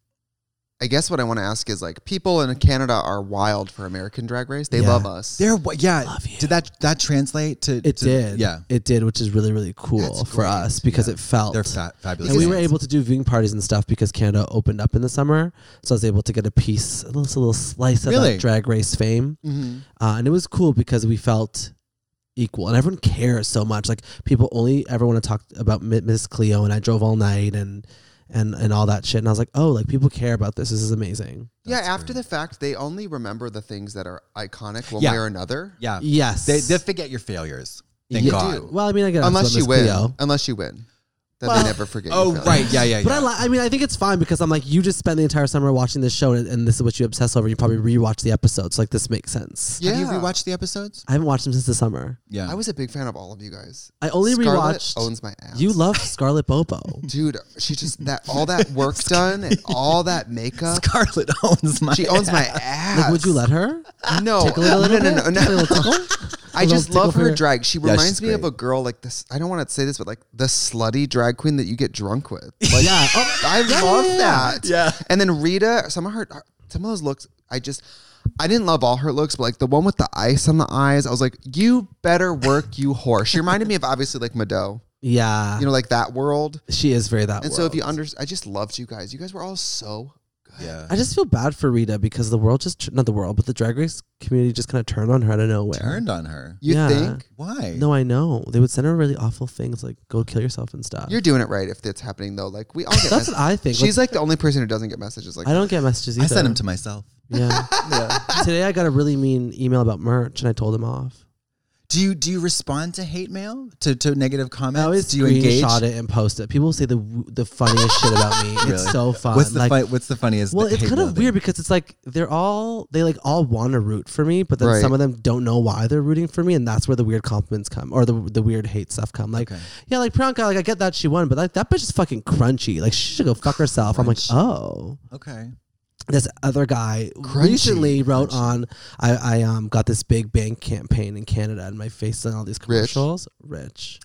I guess what I want to ask is like people in Canada are wild for American Drag Race. They Yeah. love us. Love you. Did that translate to? It to- did. Yeah, It did, which is really, really cool That's for great. us because it felt. they're fabulous. And we were fans. able to do viewing parties and stuff because Canada opened up in the summer. So I was able to get a little slice of Really? that Drag Race fame. Mhm. And it was cool because we felt equal and everyone cares so much. Like people only ever want to talk about Miss Cleo and I drove all night and all that shit. And I was like, oh, like people care about this. This is amazing. Yeah, after the fact, they only remember the things that are iconic one Yeah. way or another. Yeah. Yes. They forget your failures. Thank Yeah. God. Well, I mean, I get Unless you win. Cleo. Unless you win. Then Well- they never forget Oh, your right. failures. Yeah. But I mean, I think it's fine because I'm like, you just spent the entire summer watching this show and this is what you obsess over. You probably rewatch the episodes. Like this makes sense. Yeah. Have you rewatched the episodes? I haven't watched them since the summer. Yeah. I was a big fan of all of you guys. I only Scarlett rewatched. owns my ass. You love Scarlett Bobo. Dude, she just all that work done and all that makeup. Scarlett owns my. She owns my ass. Like, would you let her? No, Take a little no, bit? no, no, Take a little tickle? I A little just love tickle her for- drag. She Yeah, reminds she's me of great. a girl like this. I don't want to say this, but like the slutty drag queen that you get drunk with. Like, Yeah. I love that. Yeah. And then Rita, some of those looks, I didn't love all her looks, but like the one with the ice on the eyes, I was like, you better work, you whore. She reminded me of obviously like Mado, Yeah. you know, like that world. She is very that And so if you world. I just loved you guys. You guys were all so good. Yeah. I just feel bad for Rita because the world just, not the world, but the Drag Race community just kind of turned on her out of nowhere. Turned on her. You Yeah. think? Why? No, I know. They would send her really awful things like go kill yourself and stuff. You're doing it right if that's happening though. Like we all get That's what I think. She's like the only person who doesn't get messages like I don't get messages either. I sent them to myself. Yeah. Today I got a really mean email about merch and I told him off. Do you respond to hate mail to negative I comments? always Do you engage? screenshot it and post it. People say the funniest shit about me. Really? It's so fun. What's the like, what's the funniest? well, it's hate kind mail of thing? weird because it's like they all want to root for me, but then Right. some of them don't know why they're rooting for me, and that's where the weird compliments come or the weird hate stuff come. Like, Okay. yeah, like Priyanka, like I get that she won, but like that bitch is fucking crunchy. Like she should go fuck herself. I'm like, Crunchy. oh. Okay. This other guy Crunchy. recently wrote on I got this big bank campaign in Canada and my face on all these commercials. Rich.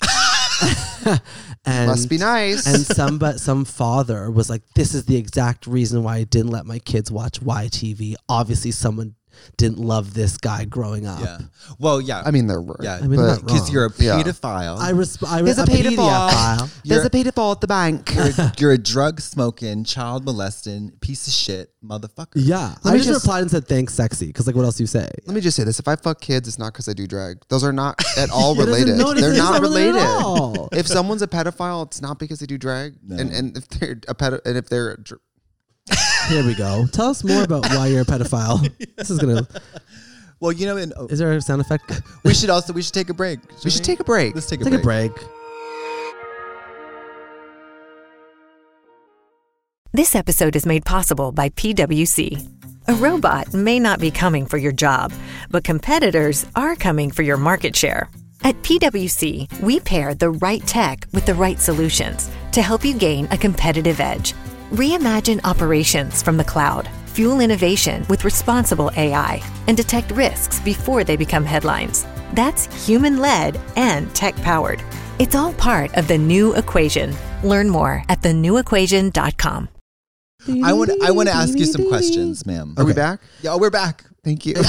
And must be nice. and some father was like, this is the exact reason why I didn't let my kids watch YTV. Obviously someone didn't love this guy growing up. Yeah. Well, yeah. I mean, there were. yeah. I mean, but not wrong. Because you're a Yeah. pedophile. I There's a pedophile. pedophile. There's a pedophile at the bank. you're a drug smoking, child molesting piece of shit motherfucker. Yeah. Let I me just just- replied and said, thanks, sexy. Because like, what else do you say? Let me just say this: if I fuck kids, it's not because I do drag. Those are not at all It doesn't- related. no, it They're isn't. not It's not related related. at all. If someone's a pedophile, it's not because they do drag. No. And if they're a and if they're Here we go. Tell us more about why you're a pedophile. This is gonna. Well, you know, Is there a sound effect? we should take a break. we should take a break. Let's take Take a break. This episode is made possible by PwC. A robot may not be coming for your job, but competitors are coming for your market share. At PwC, we pair the right tech with the right solutions to help you gain a competitive edge. Reimagine operations from the cloud, fuel innovation with responsible AI, and detect risks before they become headlines. That's human-led and tech-powered. It's all part of The New Equation. Learn more at thenewequation.com. I want to ask you some questions, ma'am. Are we back? Yeah, we're back. Thank you.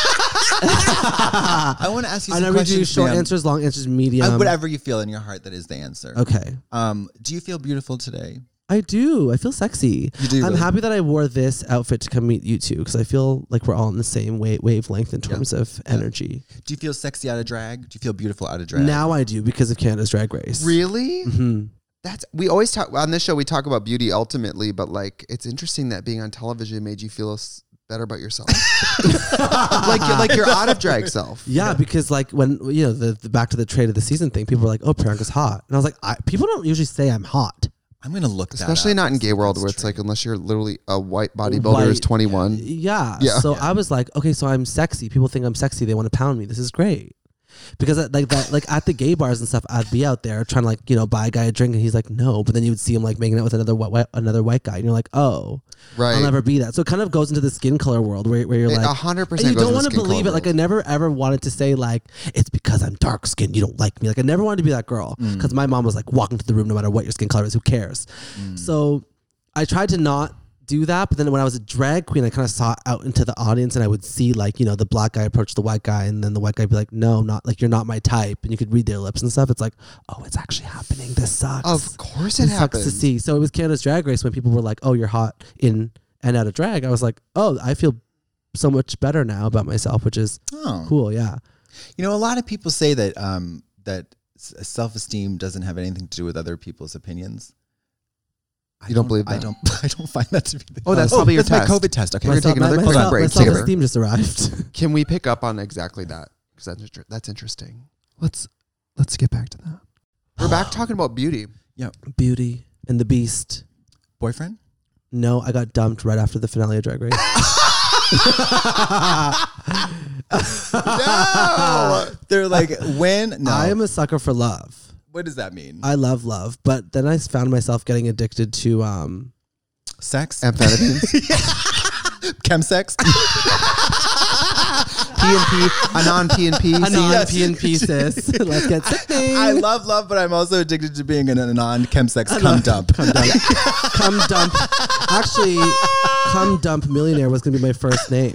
I want to ask you I some know we do questions, short ma'am. answers, long answers, medium. Whatever you feel in your heart, that is the answer. Okay. Do you feel beautiful today? I do. I feel sexy. You do, I'm really? happy that I wore this outfit to come meet you two because I feel like we're all in the same wavelength in terms of energy. Do you feel sexy out of drag? Do you feel beautiful out of drag? Now I do because of Canada's Drag Race. Really? Hmm. We always talk on this show. We talk about beauty ultimately, but like it's interesting that being on television made you feel better about yourself. like you're out of drag self. Yeah, because like when the back to the trade of the season thing, people were like, "Oh, Priyanka's hot," and I was like, "People don't usually say I'm hot." I'm gonna look, especially that up. not in gay world where it's like unless you're literally a white bodybuilder who's 21. Yeah. So I was like, okay, so I'm sexy. People think I'm sexy. They want to pound me. This is great. Because like at the gay bars and stuff, I'd be out there trying to like buy a guy a drink, and he's like no, but then you would see him like making out with another white guy, and you're like, oh, right, I'll never be that. So it kind of goes into the skin color world where you're like 100%. You don't want to believe it. Like I never ever wanted to say like it's because I'm dark skinned you don't like me. Like I never wanted to be that girl because my mom was like walk into the room no matter what your skin color is, who cares? So I tried to not do that, but then when I was a drag queen, I kind of saw out into the audience, and I would see like the black guy approach the white guy, and then the white guy would be like, no, not like you're not my type, and you could read their lips and stuff. It's like, oh, it's actually happening. This sucks. Of course it happens to see. So it was Canada's Drag Race when people were like, oh, you're hot in and out of drag. I was like, oh, I feel so much better now about myself, which is cool. Yeah. A lot of people say that that self-esteem doesn't have anything to do with other people's opinions. You don't believe that? I don't find that to be the case. Oh, that's probably your that's test. my COVID test. Okay. We're going to take another quick break. My self-esteem just arrived. Can we pick up on exactly that? Because that's interesting. Let's get back to that. We're back talking about beauty. Yeah. Beauty and the Beast. Boyfriend? No, I got dumped right after the finale of Drag Race. No! They're like, when? No. I am a sucker for love. What does that mean? I love love, but then I found myself getting addicted to sex, amphetamines, chemsex, P&P, a non-P&P, a non-P&P sis. Let's get sickening. I love love, but I'm also addicted to being a non-chemsex cum dump. Cum dump. Cum dump. Actually, cum dump millionaire was gonna be my first name.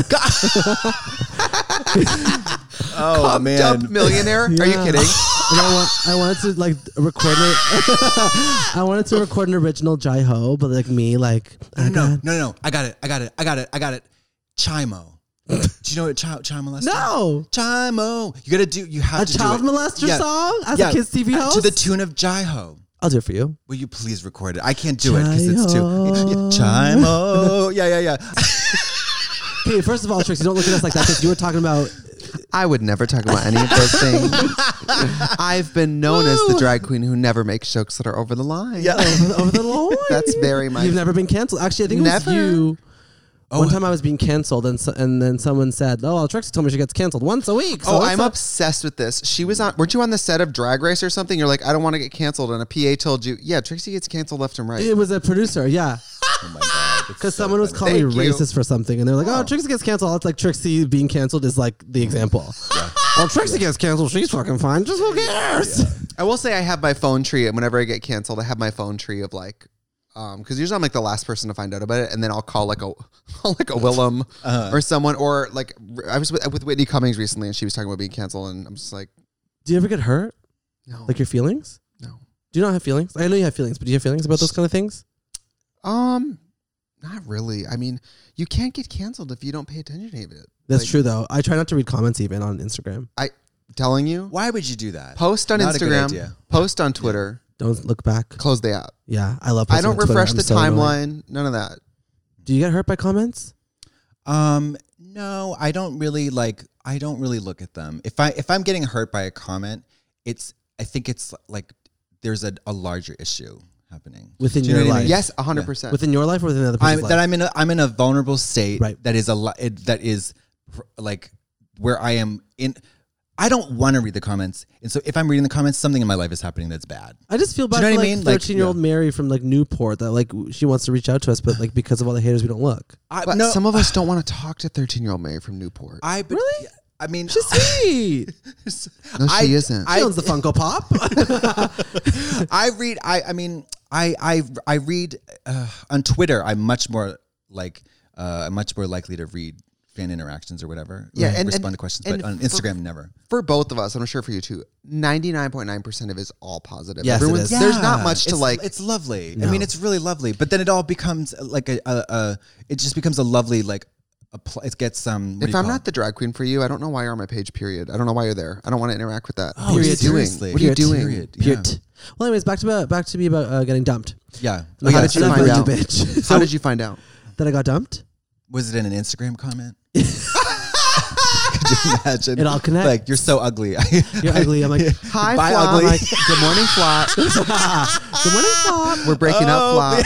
Oh cum man, dump millionaire? Yeah. Are you kidding? And I wanted to like record it. I wanted to record an original Jai Ho, but like me, like no. I got it. Chimo. Do you know what child molester? No. Chimo. You have to do a child molester song as a kids TV host to the tune of Jai Ho. I'll do it for you. Will you please record it? I can't do it because it's too Chimo. Yeah. Okay, first of all, Trixie, don't look at us like that because you were talking about. I would never talk about any of those things. I've been known as the drag queen who never makes jokes that are over the line. Yeah, over the line. That's very much. You've never been canceled. Actually, I think it was you. One time I was being canceled, and then someone said, "Oh, Trixie told me she gets canceled once a week." So I'm obsessed with this. She was on. Weren't you on the set of Drag Race or something? You're like, I don't want to get canceled, and a PA told you, yeah, Trixie gets canceled left and right. It was a producer, yeah. Oh my god! Because someone was calling me racist for something, and they're like, "Oh, Trixie gets canceled." It's like Trixie being canceled is like the example. Yeah. Well, Trixie gets canceled. She's fucking fine. Just who cares? Yeah. I will say I have my phone tree, and whenever I get canceled, I have my phone tree of like. Because usually I'm like the last person to find out about it, and then I'll call like a Willem or someone, or like I was with Whitney Cummings recently, and she was talking about being canceled, and I'm just like, do you ever get hurt? No. Like your feelings? No. Do you not have feelings? I know you have feelings, but do you have feelings about those kind of things? Not really. I mean, you can't get canceled if you don't pay attention to it. That's true though. I try not to read comments even on Instagram. Telling you. Why would you do that? Post on Not a good Instagram. idea. Post on Twitter. Don't look back. Close the app. Yeah, I love. I don't refresh the timeline. Annoying. None of that. Do you get hurt by comments? No, I don't really look at them. If I'm getting hurt by a comment, I think it's like there's a larger issue happening Within Do you know your what I life. mean? Yes, 100%. Within your life or within another person's life? That I'm in a vulnerable state Right. that is that is like where I am in. I don't want to read the comments, and so if I'm reading the comments, something in my life is happening that's bad. I just feel Do bad you know for what I like mean? Like, 13-year-old Mary from like Newport that like she wants to reach out to us, but like because of all the haters, we don't look. But some of us don't want to talk to 13-year-old Mary from Newport. Really? I mean, She's sweet. No, she isn't. She owns the Funko Pop. I read. I read on Twitter. I'm much more likely to read fan interactions or whatever. Yeah, and respond to questions. and But on Instagram, never. For both of us, I'm sure for you too, 99.9% of it is all positive. Yes, it is. There's not much to It's- like. It's lovely. No. I mean, it's really lovely. But then it all becomes like it just becomes a lovely like. It gets If I'm not the drag queen for you, I don't know why you're on my page, period. I don't know why you're there. I don't want to interact with that. Oh, what are you doing? seriously. What are you doing? Period. Period. Well, anyways, back to me about getting dumped. Yeah. How did you enough find about out? you, bitch. How did you find out? That I got dumped? Was it in an Instagram comment? Could you imagine? It all connects. Like, you're so ugly. You're ugly. I'm like, Hi, Bye, Flop. ugly. I'm like, good morning, Flop. good morning, Flop. We're breaking up, Flop.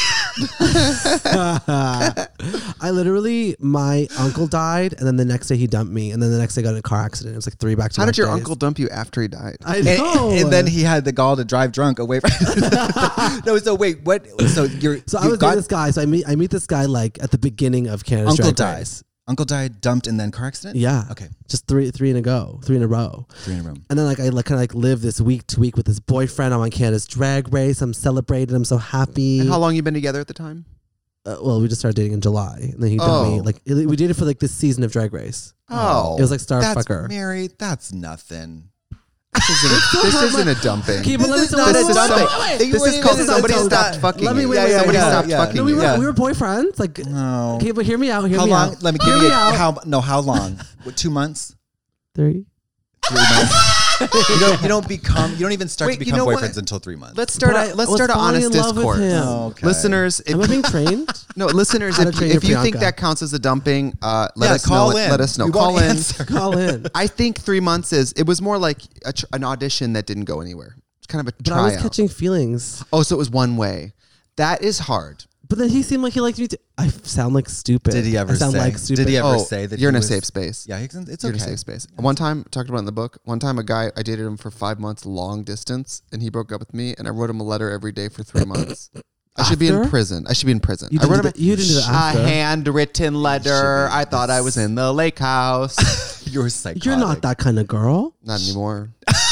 I literally, my uncle died, and then the next day he dumped me, and then the next day I got in a car accident. It was like 3 back to How back did your days. uncle dump you after he died? I know. And then he had the gall to drive drunk away from. No, so wait, what? So you're. So I you was got dating this guy. So I meet this guy like at the beginning of Canada's Uncle Drag Race. dies. Uncle died, dumped, and then car accident. Yeah. Okay. Just three in a row. 3 in a row. 3 in a row. And then like I kind of like live this week to week with this boyfriend. I'm on Canada's Drag Race. I'm celebrating. I'm so happy. And how long you been together at the time? Well, we just started dating in July, and then he dumped me. Oh. Like we dated for like this season of Drag Race. Oh. It was like That's Starfucker. Mary. That's nothing. This isn't a dumping. Okay, but let me This is tell not you. a dumping. This is called This is somebody not- stopped fucking Let me you. wait, wait, Somebody yeah, stopped yeah. fucking No, you. we were boyfriends. Like, No. okay, but hear me out. Hear How me long? out. Let me Hear give me you out. how long? What, 2 months? 3. 3 months? You don't even start Wait, to you become know what? boyfriends until 3 months. Let's start But I a let's was start an falling honest in love with discourse. him. Okay. Listeners, Am I being trained? no, listeners, How to if train you your think Priyanka. that counts as a dumping, let Yeah, us call know. in. Let us know. We Call won't in. answer. Call in. I think 3 months it was more like an audition that didn't go anywhere. It's kind of a But I was tryout. catching feelings. Oh, so it was one way. That is hard. But then he seemed like he liked me too. I sound like stupid. Did he ever I sound say? like stupid. Did he ever Oh, say that you're in he a was- safe space. Yeah, it's okay. You're in a safe space. One time, talked about it in the book. One time, a guy I dated him for 5 months, long distance, and he broke up with me, and I wrote him a letter every day for 3 months. I should be in After? prison. I should be in prison. You I wrote didn't him do that- you didn't do that after. a handwritten letter. I thought I was in the lake house. You're psychotic. You're not that kind of girl. Not anymore.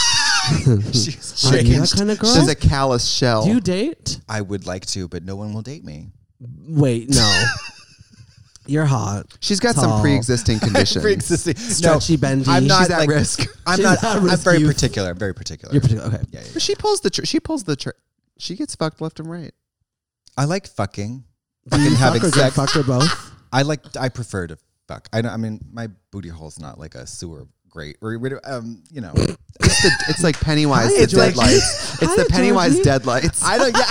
She's Are you that changed. kind of girl? She's a callous shell. Do you date? I would like to, but no one will date me. Wait, no. You're hot. She's got Tall. some pre-existing conditions. Pre-existing. Stretchy, bendy. I'm not She's at like, risk. I'm She's not. at I'm risk very youth. particular. I'm very particular. You're particular. Okay. Yeah, yeah. But she pulls the she gets fucked left and right. I like fucking. Do you Fucking having fuck or get sex. fucked or both? I prefer to fuck. I mean, my booty hole's not like a sewer grate or you know. It's like Pennywise Hiya, the Georgie. deadlights. It's the Hiya, Pennywise Georgie. deadlights. I don't. Yeah.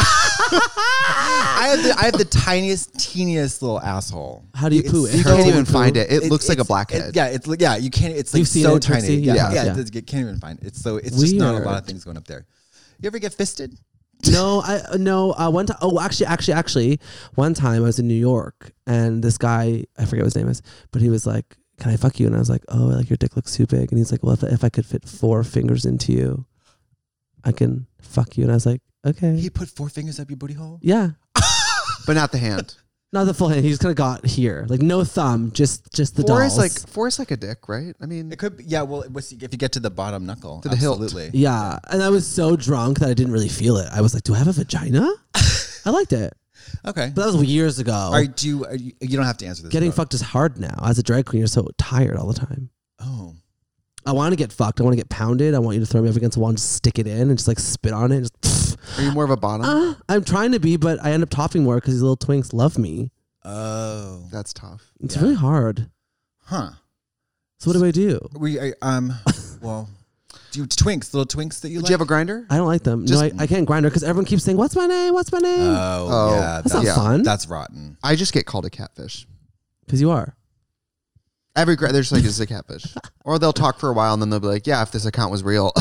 I have the tiniest, teeniest little asshole. How do you poo it? You Hurls can't even and poo? find it. It looks like a it's- blackhead. Yeah. You can't. It's like You've seen so it, tiny. Trixie? Yeah, Yeah, yeah. yeah. You can't even find it. It's so. It's just not a lot Weird. of things going up there. You ever get fisted? No, one time. Oh, actually, one time I was in New York and this guy, I forget what his name is, but he was like, "Can I fuck you?" And I was like, "Oh, like your dick looks too big." And he's like, "Well, if I could fit 4 fingers into you, I can fuck you." And I was like, "Okay, He put 4 fingers up your booty hole. yeah." But not the hand. Not the full hand. He just kind of got here, like no thumb, just the Four dolls. is like a dick, right? I mean, It could be. Yeah. Well, if you get to the bottom knuckle, To the hilt. absolutely. Yeah, and I was so drunk that I didn't really feel it. I was like, "Do I have a vagina?" I liked it, Okay. but that was years ago. You don't have to answer this. Getting but- fucked is hard now. As a drag queen, you're so tired all the time. Oh. I want to get fucked. I want to get pounded. I want you to throw me up against a wall and just stick it in and just like spit on it. And just, are you more of a bottom? I'm trying to be, but I end up topping more because these little twinks love me. Oh. That's tough. It's Yeah. really hard. Huh. So what do I do? Well, do you little twinks that you Do like? you have a grinder? I don't like them. Just- No, I can't grind her because everyone keeps saying, "What's my name? What's my name?" Oh, yeah. That's not fun. That's rotten. I just get called a catfish. Because you are. They're just like, it's a catfish. Or they'll talk for a while and then they'll be like, yeah, if this account was real.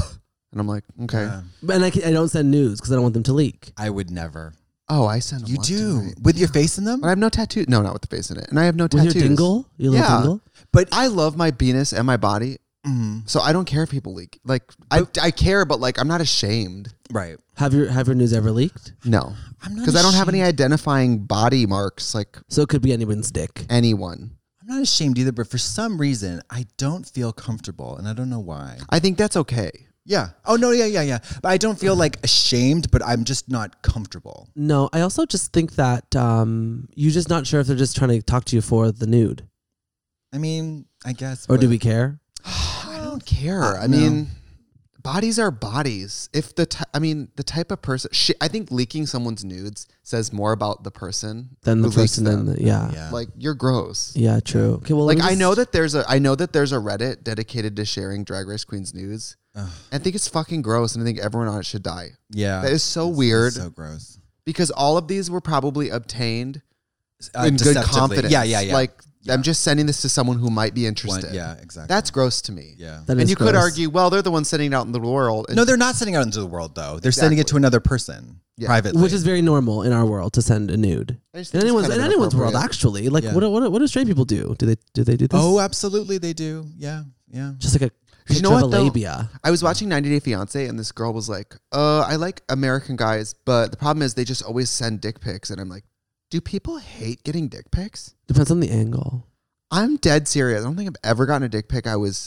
And I'm like, okay. Yeah. And I don't send nudes because I don't want them to leak. I would never. Oh, I send them. You left do and right. with your face in them. But I have no tattoo. No, not with the face in it. And I have no With tattoos. your dingle? Your little Yeah. dingle? But I love my penis and my body. So I don't care if people leak. Like I care, but like I'm not ashamed. right, Have your news ever leaked? No, I'm not because I don't have any ashamed. identifying body marks like So it could be anyone's dick. anyone. I'm not ashamed either. But for some reason, I don't feel comfortable, and I don't know why. I think that's okay. Yeah. Oh no. Yeah. But I don't feel like ashamed, but I'm just not comfortable. No, I also just think that you're just not sure if they're just trying to talk to you for the nude. I mean, I guess. Or do but- we care? I don't care. I no. mean, bodies are bodies. If the type of person, I think leaking someone's nudes says more about the person Then the who leaks person, then them. yeah. Yeah. Like you're gross. Yeah, true. Okay, well, Like let me I know just- that there's a Reddit dedicated to sharing Drag Race Queens news. I think it's fucking gross, and I think everyone on it should die. Yeah. That is so It's weird So gross. because all of these were probably obtained in good Deceptively. confidence. Yeah. Like I'm just sending this to someone who might be interested. Yeah, exactly. That's gross to me. yeah. That And is you could gross. argue, well, they're the ones sending it out in the world. And No, they're not sending it out into the world though. They're sending it to Exactly. another person Yeah. privately, Which is very normal in our world to send a nude. I just In think it's anyone's kind in of anyone's world, inappropriate. actually. Like, Yeah. what do straight people do? Do they do this? Oh, absolutely, they do. Yeah. Just like a You picture know of what, a though? labia. I was watching 90 Day Fiance, and this girl was like, I like American guys, but the problem is they just always send dick pics. And I'm like, do people hate getting dick pics? Depends on the angle. I'm dead serious. I don't think I've ever gotten a dick pic.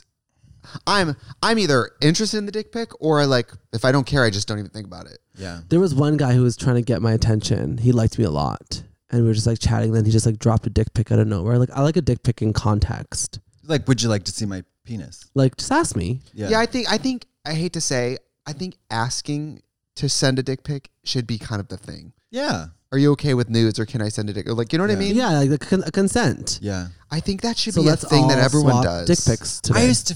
I'm either interested in the dick pic or like, if I don't care, I just don't even think about it. Yeah. There was one guy who was trying to get my attention. He liked me a lot. And we were just like chatting. Then he just like dropped a dick pic out of nowhere. Like, I like a dick pic in context. Like, would you like to see my penis? Like, just ask me. Yeah, I think I hate to say, I think asking to send a dick pic should be kind of the thing. Yeah. Are you okay with nudes, or can I send a dick? Or like, you know what I mean? Yeah, like a consent. Yeah. I think that should So be a let's thing that all everyone swap does. dick pics today. I used to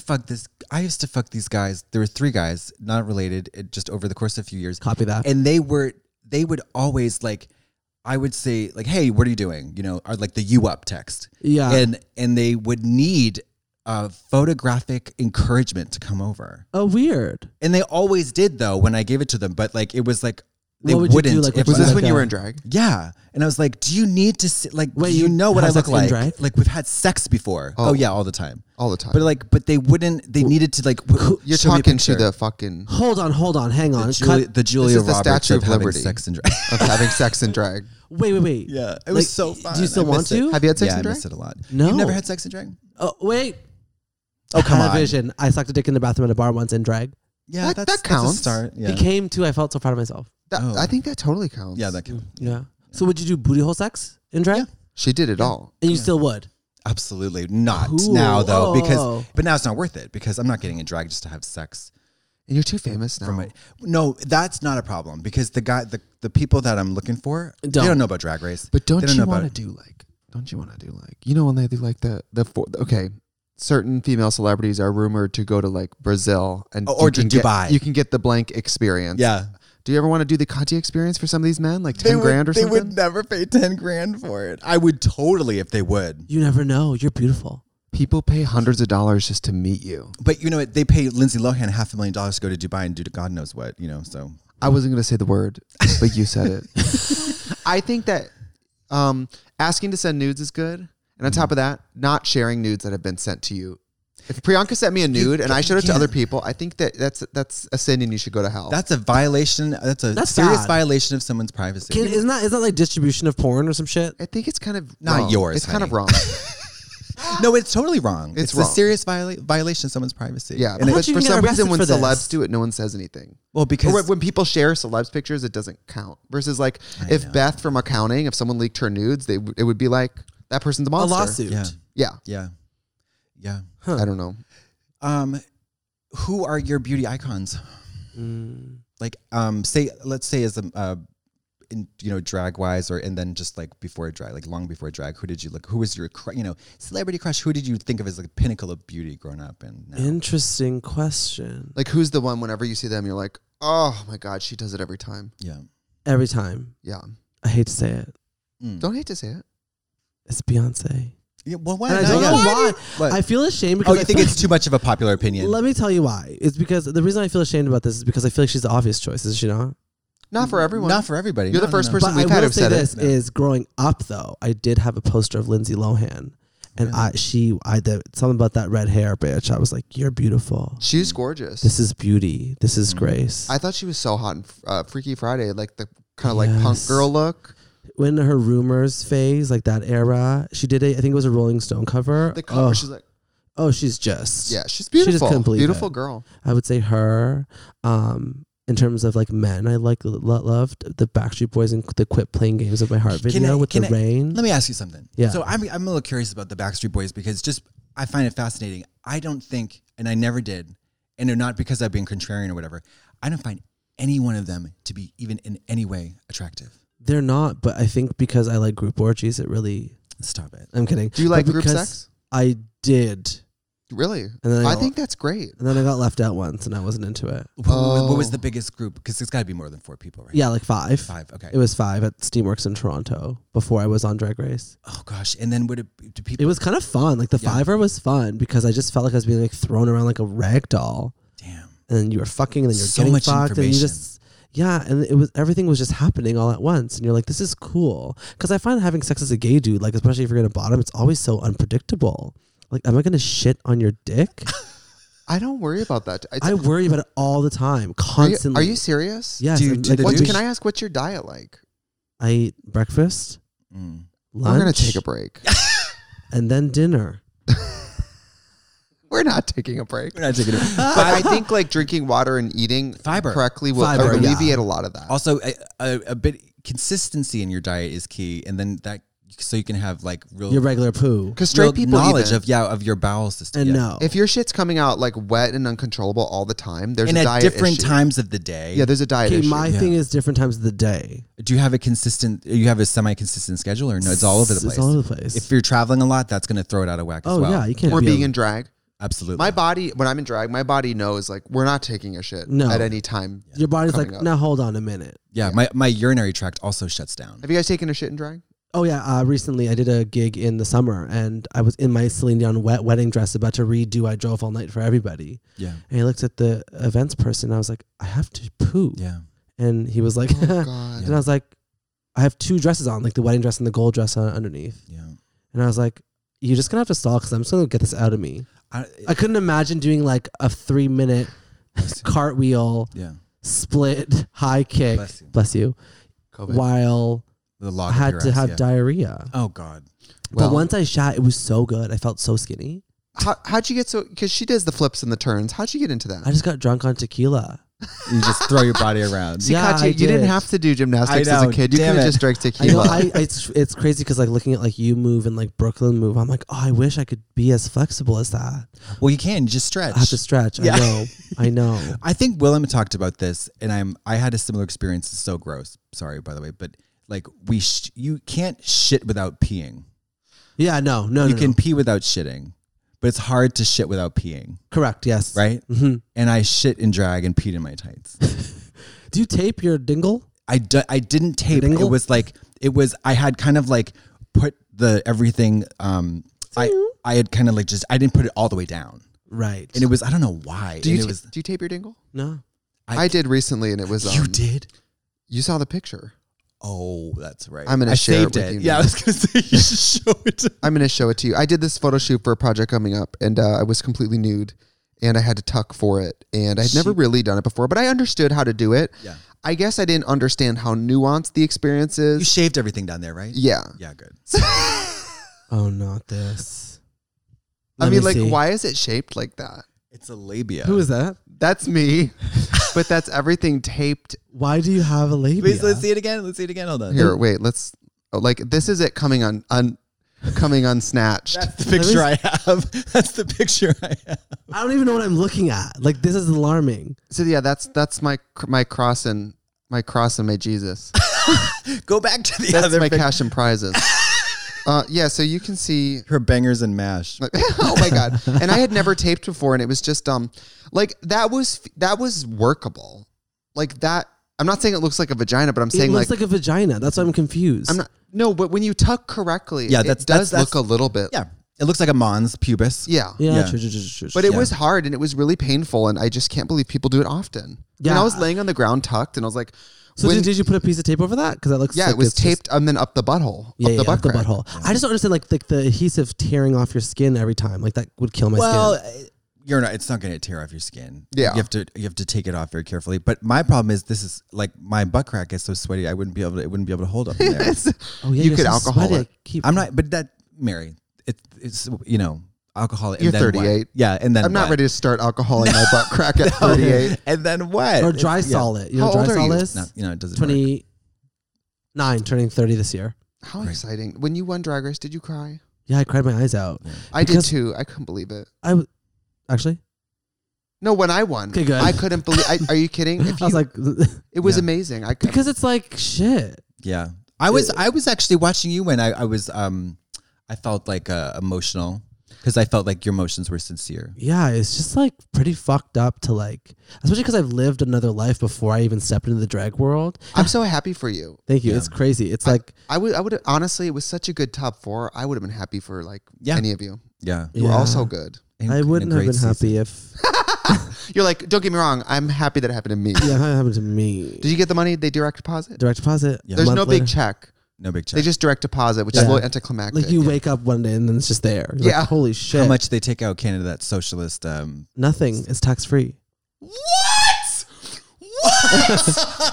fuck these guys. There were 3 guys, not related, just over the course of a few years. Copy that. And they would always like, I would say like, hey, what are you doing? You know, or like the you up text. Yeah. And they would need photographic encouragement to come over. Oh, weird. And they always did though when I gave it to them. But like, it was like, they What would you do, wouldn't. like, if with Was this I- when like you a- were in drag? Yeah. And I was like, do you need to see, like, Wait, do you you know what I have look sex in like? drag? Like we've had sex before. Oh, Oh. yeah, all the time. All the time. But they wouldn't, they needed to like, You're show me a talking to picture. the fucking Hold on, hang on. The Julia This is the Roberts Statue of of having Liberty. sex and drag. of having sex in drag. Wait. Yeah, it Like, was so fun. Do you still I want miss it. to? Have you had sex Yeah, in I drag? miss it a lot. No. You've never had sex in drag? Oh, wait. Oh, come I had on. a vision. I sucked a dick in the bathroom at a bar once in drag. Yeah, That that's counts. a start. Yeah. He came too. I felt so proud of myself. Oh. I think that totally counts. Yeah, that counts. Yeah. So would you do booty hole sex in drag? Yeah. She did it all. And you still would? Absolutely not Cool. now though, Oh. but now it's not worth it because I'm not getting in drag just to have sex. And you're too famous now. From my, no, that's not a problem because the people that I'm looking for, they Don't. don't know about Drag Race. But They don't you know want to about- do like? Don't you want to do like? You know when they do like okay, certain female celebrities are rumored to go to like Brazil and Or you to can get- Dubai. you can get the blank experience. Yeah. Do you ever want to do the Conti experience for some of these men, like 10 grand or something? They would never pay 10 grand for it. I would totally if they would. You never know. You're beautiful. People pay hundreds of dollars just to meet you. But you know what? They pay Lindsay Lohan $500,000 to go to Dubai and do God knows what, you know, so. I wasn't going to say the word, but you said it. I think that asking to send nudes is good. And on top of that, not sharing nudes that have been sent to you. If Priyanka sent me a nude and I showed it to yeah. other people, I think that's a sin and you should go to hell. That's a violation. That's That's serious bad. violation of someone's privacy. Isn't that like distribution of porn or some shit? I think it's kind of Not wrong. yours, It's kind of honey. wrong. No, it's totally wrong. It's a wrong. serious violation of someone's privacy. Yeah, And but you for can get some reason, arrested when for this. celebs do it, no one says anything. well, because Or when people share celebs pictures, it doesn't count. Versus like if know. Beth from accounting, if someone leaked her nudes, it would be like that person's a A monster. lawsuit. yeah, Yeah, yeah. I don't know. Who are your beauty icons? Like, let's say as a, in drag wise, and then just like before drag, like long before drag, who did you look? Who was your celebrity crush? Who did you think of as like a pinnacle of beauty growing up? And now? Interesting question. Like who's the one whenever you see them, you're like, oh my god, she does it every time. Yeah. Every time. Yeah, I hate to say it. don't hate to say it. It's Beyonce. Yeah, well, why And I not? don't know why. What? I feel ashamed because Oh, you I think feel it's too much of a popular opinion? Let me tell you why. It's because the reason I feel ashamed about this is because I feel like she's the obvious choice, is she not? Not for everyone. Not for everybody. You're the No, first no, no. person But we've I had will who say said this it. is growing up though, I did have a poster of Lindsay Lohan. And something about that red hair, bitch. I was like, you're beautiful. She's gorgeous. This is beauty. This is grace. I thought she was so hot in Freaky Friday, like the kind of like punk Yes. girl look. When her rumors phase, like that era, she did I think it was a Rolling Stone cover. The cover, Oh, she's like, she's just yeah, she's She just beautiful. couldn't believe Beautiful it. girl. I would say her. In terms of like men, I loved the Backstreet Boys and the Quit Playing Games of My Heart video with the rain. Let me ask you something. Yeah. So I'm a little curious about the Backstreet Boys because I find it fascinating. I don't think, and I never did, and not because I've been contrarian or whatever, I don't find any one of them to be even in any way attractive. They're not, but I think because I like group orgies, it really. Stop it. I'm kidding. Do you like But group because sex? I did, Really? and then I think that's great. and then I got left out once, and I wasn't into it. What was the biggest group? Because it's got to be more than 4 people, right? Yeah, like 5. 5. Okay. It was 5 at Steamworks in Toronto before I was on Drag Race. Oh gosh. And then do people? It was kind of fun. Like the Yeah. 5er was fun because I just felt like I was being like thrown around like a rag doll. Damn. And then you were fucking, and then you're So getting much fucked, and you information. just and it was everything was just happening all at once, and you're like, this is cool. Because I find having sex as a gay dude, like especially if you're gonna bottom, it's always so unpredictable. Like, am I gonna shit on your dick? I don't worry about that. I worry about it all the time, constantly. Are you serious? Yes. Do and, the like, What, douche- can I ask what's your diet like? I eat breakfast, Mm. lunch, We're gonna take a break. and then dinner. We're not taking a break. We're not taking it. But I think like drinking water and eating Fiber. correctly will Fiber, yeah. alleviate a lot of that. Also, a bit consistency in your diet is key, and then that so you can have like real Your regular poo. Because real straight people knowledge eat it. of your bowel system. And yeah. no. If your shit's coming out like wet and uncontrollable all the time, there's and a at diet different issue. times of the day. Yeah, there's a diet Okay, issue. my thing is different times of the day. Do you have a semi-consistent schedule, or no? It's all over the place. It's all over the place. If you're traveling a lot, that's going to throw it out of whack as oh well. yeah, you can't. or be being a- in drag. Absolutely. My body, when I'm in drag, my body knows like we're not taking a shit No. at any time. Your body's coming like, up. now hold on a minute. yeah, my urinary tract also shuts down. Have you guys taken a shit in drag? Oh yeah, recently I did a gig in the summer, and I was in my Celine Dion wedding dress, about to redo "I Drove All Night for Everybody." Yeah. And I looked at the events person, and I was like, "I have to poo." Yeah. And he was like, Oh God. and I was like, "I have 2 dresses on, like the wedding dress and the gold dress underneath." Yeah. And I was like, "You're just gonna have to stall because I'm just gonna get this out of me." I couldn't imagine doing like a 3-minute cartwheel, yeah. split, high kick. Bless you. COVID. While The I log of had your to ass, have yeah. diarrhea. Oh God. Well, But once I shot, it was so good. I felt so skinny. how'd you get so? Because she does the flips and the turns. How'd you get into that? I just got drunk on tequila. You just throw your body around. See, Yeah, Katya, I you didn't did. have to do gymnastics I as a know, kid. You could damn have it. just drank I know. tequila. It's crazy because like looking at like you move and like Brooklyn move, I'm like, oh, I wish I could be as flexible as that. Well, you can just stretch. I have to stretch. Yeah. I know. I think Willem talked about this, and I had a similar experience. It's so gross. Sorry, by the way, but like you can't shit without peeing. Yeah, no. You can pee without shitting, but it's hard to shit without peeing, Correct. Yes. right? hmm And I shit in drag and peed in my tights. Do you tape your dingle? I didn't tape. Dingle? It was I had kind of like put the everything. I had kind of like I didn't put it all the way down, Right. and it was I don't know why. do And you it was do you tape your dingle? no. I did recently, and it was. you did. You saw the picture. Oh, that's right. I'm gonna I share saved it with it. you Yeah, now. I was gonna say you should show it. I'm going to show it to you. I did this photo shoot for a project coming up, and I was completely nude, and I had to tuck for it, and I'd never really done it before, but I understood how to do it. Yeah. I guess I didn't understand how nuanced the experience You is. shaved everything down there, right? Yeah. Yeah, good. Oh, not this. I Let mean, me like, see. why is it shaped like that? It's a labia. Who is that? That's me, but that's everything taped. Why do you have a labia? Wait, let's see it again. Let's see it again. Hold on. Here, wait, this is it coming coming unsnatched. That's the picture I have. That's the picture I have. I don't even know what I'm looking at. Like, this is alarming. So yeah, that's my cross and my Jesus. Go back to the That's other my pic- cash and prizes. Yeah, so you can see. Her bangers and mash. Oh my god! And I had never taped before, and it was just like that was workable, like that. I'm not saying it looks like a vagina, but I'm It saying looks like like a vagina. That's why I'm confused. I'm not. No, but when you tuck correctly, Yeah, it does look a little bit. Yeah, it looks like a mons pubis. Yeah. Yeah, Yeah. true. But it was hard and it was really painful, and I just can't believe people do it often. When Yeah. I was laying on the ground tucked, and I was like, So did you put a piece of tape over that? Because that looks yeah, like it was it's just- taped and then up the butthole, up the butt up the crack. butthole. I just don't understand like the adhesive tearing off your skin every time. Like that would kill my skin. You're not. It's not going to tear off your skin. Yeah. you have to take it off very carefully. But my problem is this is like my butt crack is so sweaty. It wouldn't be able to hold up in there. Oh yeah, You you're could so alcohol sweaty. it. I keep- I'm not. But that Mary, it's alcohol. And You're then what? 38. Yeah, and then I'm not what? ready to start alcoholing my butt crack at 38. And then what? or dry sol it. You know How what old dry are sol you? is? No, it doesn't. Work. 29, turning 30 this year. How exciting. When you won Drag Race, did you cry? Yeah, I cried my eyes out. I did Because- too. I couldn't believe it. Actually, No, when I won. Okay, good. I couldn't believe are you kidding? I was like, it was Yeah. amazing. because it's like shit. Yeah, I was actually watching you when I was I felt like emotional because I felt like your emotions were sincere. Yeah, it's just like pretty fucked up to like, especially because I've lived another life before I even stepped into the drag world. I'm so happy for you. Thank you. Yeah. It's crazy. It's like, I would honestly, it was such a good top 4. I would have been happy for like Yeah. any of you. Yeah, You were Yeah. all so good. And- I and a wouldn't have great been happy season. if, You're like, don't get me wrong. I'm happy that it happened to me. yeah, it happened to me. Did you get the money? They direct deposit? Direct deposit. Yeah. a There's month no big later. check. No big check. They just direct deposit, which is Yeah. a little anticlimactic. Like you wake up one day and then it's just there. You're Yeah. like, holy shit. How much they take out Canada? That socialist. Nothing. It's tax free. What? What?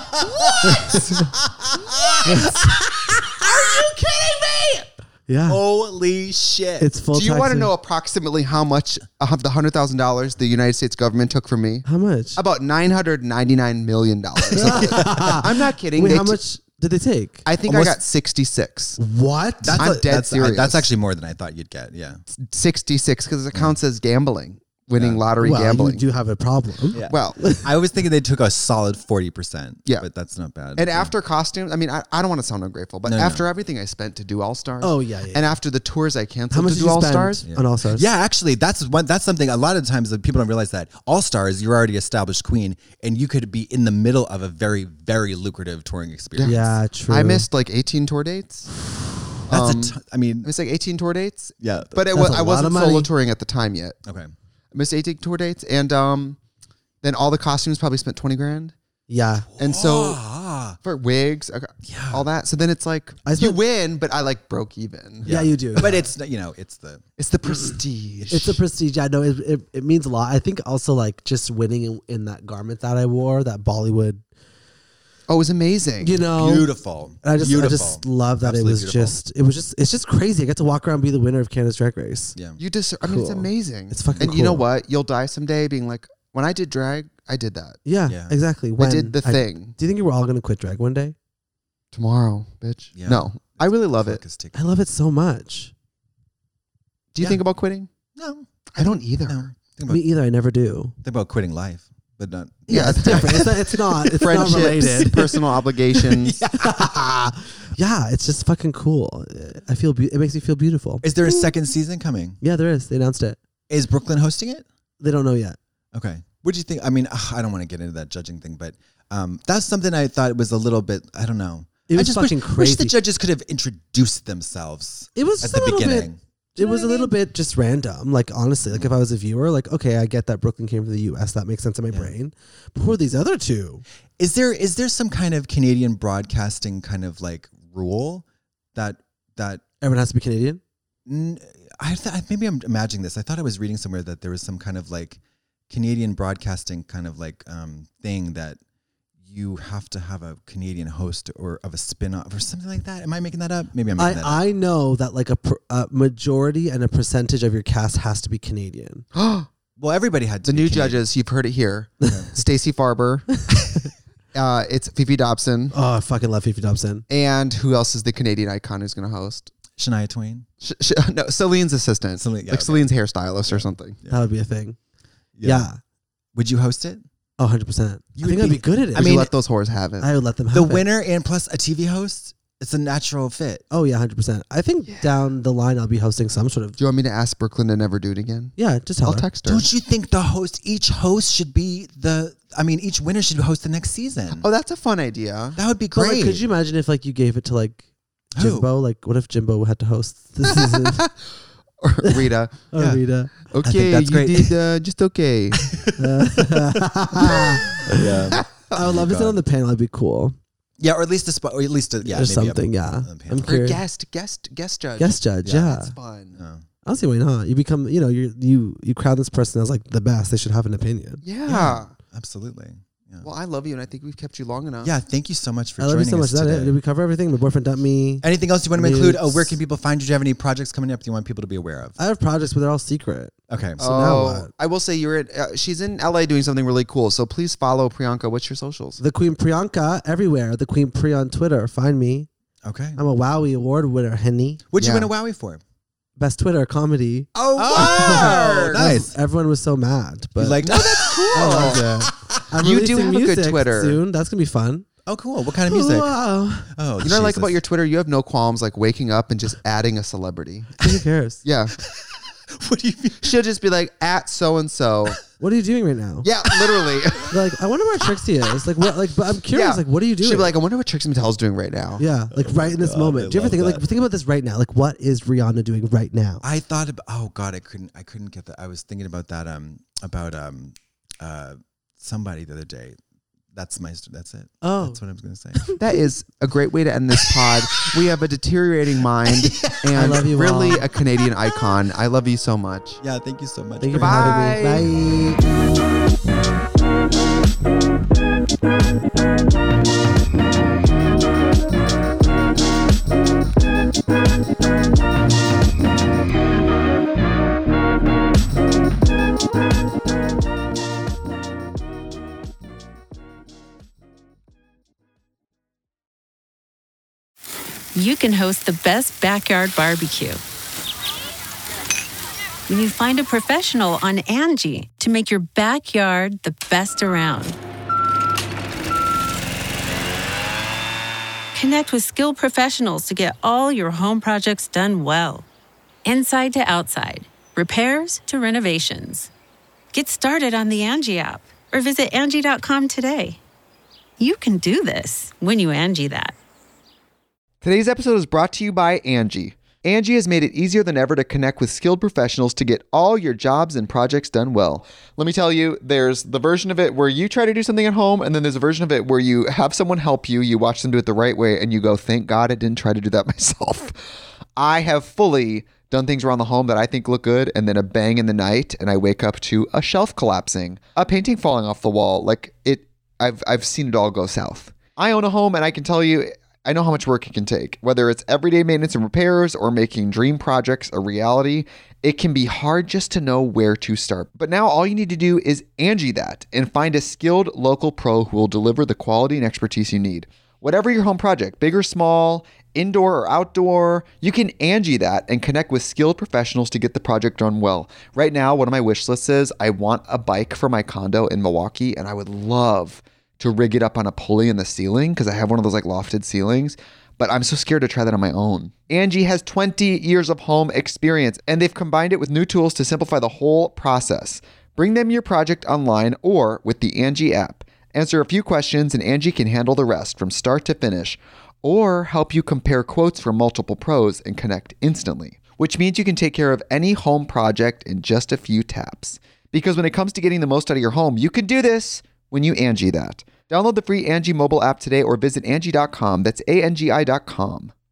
Are you kidding me? Yeah. Holy shit! It's full. Do you tax want to free. know approximately how much of the $100,000 the United States government took from me? How much? About $999 million. I'm not kidding. Wait, They how t- much did they take? I think Almost- I got 66. What? I'm dead serious. That's actually more than I thought you'd get. Yeah. 66 because it counts as gambling, winning lottery well, gambling. you do have a problem. Yeah. Well, I was thinking they took a solid 40%. Yeah. but that's not bad. and after costumes, I mean, I don't want to sound ungrateful, but No, no. after everything I spent to do All Stars, Oh, yeah. and after the tours I How canceled much to did do you All spend Stars, on All Stars? Yeah, actually, that's something a lot of times that people don't realize that All Stars, you're already established queen, and you could be in the middle of a very, very lucrative touring experience. Yeah, true. I missed like 18 tour dates. That's I I mean, missed like 18 tour dates, yeah. but That's a I lot wasn't of solo money. touring at the time yet. okay. I missed 18 tour dates, and then all the costumes probably spent 20 grand, Yeah. and so Ah, for wigs, Yeah. all that. So then it's like I you spent- win, but I like broke even. Yeah, you do. but it's it's the It's the prestige. It's a prestige. I know it means a lot. I think also like just winning in that garment that I wore, that Bollywood, Oh, it was amazing. you know. beautiful. And I just beautiful. love that Absolutely beautiful. it's just crazy. I get to walk around and be the winner of Canada's Drag Race. Yeah. You deserve. I mean, it's Cool. amazing. It's fucking And you know cool. what? You'll die someday being like, when I did drag, I did that Yeah, Yeah. exactly. I did the thing Do you think we're all gonna quit drag one day? tomorrow, bitch. Yeah. No, I really love it. Focus I love it so much. Do you Yeah. think about quitting? No, I don't either. no. Think Me about, either. I never do. think about quitting life, but not. Yeah, it's different. It's not. It's not Friendships, related. personal obligations. Yeah, it's just fucking cool. I feel it makes me feel beautiful. Is there a second season coming? Yeah, there is. They announced it. Is Brooklyn hosting it? They don't know yet. Okay. What do you think? I mean, I don't want to get into that judging thing, but that's something I thought was a little bit. I don't know. It I was just fucking wish crazy. the judges could have introduced themselves. It was at just the a little beginning. bit. It was a little bit just random. Like honestly, like if I was a viewer, like okay, I get that Brooklyn came from the U.S. That makes sense in my brain. But who are these other two? Is there some kind of Canadian broadcasting kind of like rule that Everyone has to be Canadian. maybe I'm imagining this. I thought I was reading somewhere that there was some kind of like Canadian broadcasting kind of like thing that you have to have a Canadian host or of a spin-off or something like that. Am I making that up? Maybe I'm making that up. I know that like a majority and a percentage of your cast has to be Canadian. Well, everybody had to The be new Canadian. judges, you've heard it here. Stacey Farber. It's Fifi Dobson. Oh, I fucking love Fifi Dobson. And who else is the Canadian icon who's going to host? Shania Twain. No, Celine's assistant. Celine, yeah, like okay. Celine's hairstylist or something. That would be a thing. Yeah. Would you host it? Oh, 100%. You I think would I'd be be- good at it. I mean, let those whores have it. I would let them have The it. winner and plus a TV host, it's a natural fit. Oh yeah, 100%. I think down the line I'll be hosting some sort of. Do you want me to ask Brooklyn to never do it again? Yeah, just tell I'll her. text her. Don't you think each host should be each winner should host the next season? Oh, that's a fun idea. That would be But, great. like, could you imagine if like you gave it to like Who? Jimbo. Like, what if Jimbo had to host this season? Or Rita. Or Yeah. Rita. Okay, that's great. you did just okay. Yeah. I would love to sit on the panel. It'd be cool. Yeah, or at least a spot, or at least a, yeah, Or maybe something, a, yeah. a panel. I'm Or curious. guest judge. Guest judge, Yeah, yeah. That's fun. Oh. I don't see why not. You become, you crown this person as like the best. They should have an opinion. Yeah. Absolutely. Yeah. Well, I love you, and I think we've kept you long enough. Yeah, thank you so much for I love joining you so much. us Is that today. it? Did we cover everything? My boyfriend dumped me. Anything else you want to include? Oh, Nudes. where can people find you? Do you have any projects coming up you want people to be aware of? I have projects, but they're all secret. Okay. So now what? I will say she's in LA doing something really cool. So please follow Priyanka. What's your socials? The Queen Priyanka everywhere. The Queen Pri on Twitter. Find me. Okay. I'm a Wowie Award winner, Henny. What'd you Yeah. win a Wowie for? Best Twitter comedy. Oh, wow. Nice. Everyone was so mad. But You like, oh, that's cool. I loved it. I'm You do releasing have a good music Twitter. soon. That's going to be fun. Oh, cool. What kind of music? Wow. Oh, You know what I like Jesus. about your Twitter? You have no qualms like waking up and just adding a celebrity. Who cares? Yeah. What do you mean? She'll just be like, at so-and-so. What are you doing right now? Yeah, literally. Like, I wonder where Trixie is. Like, what? Like, but I'm curious. Yeah. Like, what are you doing? She'll be like, I wonder what Trixie Mattel's doing right now. yeah, like right in this God, moment. I Do you ever love think that. like think about this right now? Like, what is Rihanna doing right now? I thought about, oh God, I couldn't get that. I was thinking about that, somebody the other day. That's it. Oh. That's what I was going to say. That is a great way to end this pod. We have a deteriorating mind and love you really all. a Canadian icon. I love you so much. Yeah, thank you so much. Thank you for Bye. having me. Bye. You can host the best backyard barbecue when you find a professional on Angie to make your backyard the best around. Connect with skilled professionals to get all your home projects done well. Inside to outside, repairs to renovations. Get started on the Angie app or visit Angie.com today. You can do this when you Angie that. Today's episode is brought to you by Angie. Angie has made it easier than ever to connect with skilled professionals to get all your jobs and projects done well. Let me tell you, there's the version of it where you try to do something at home, and then there's a version of it where you have someone help you, you watch them do it the right way, and you go, thank God I didn't try to do that myself. I have fully done things around the home that I think look good, and then a bang in the night, and I wake up to a shelf collapsing, a painting falling off the wall. I've seen it all go south. I own a home, and I can tell you, I know how much work it can take. Whether it's everyday maintenance and repairs or making dream projects a reality, it can be hard just to know where to start. But now all you need to do is Angie that and find a skilled local pro who will deliver the quality and expertise you need. Whatever your home project, big or small, indoor or outdoor, you can Angie that and connect with skilled professionals to get the project done well. Right now, one of my wish lists is I want a bike for my condo in Milwaukee, and I would love to rig it up on a pulley in the ceiling because I have one of those like lofted ceilings, but I'm so scared to try that on my own. Angie has 20 years of home experience, and they've combined it with new tools to simplify the whole process. Bring them your project online or with the Angie app. Answer a few questions and Angie can handle the rest from start to finish, or help you compare quotes from multiple pros and connect instantly, which means you can take care of any home project in just a few taps. Because when it comes to getting the most out of your home, you can do this when you Angie that. Download the free Angie mobile app today or visit Angie.com. That's ANGI.com.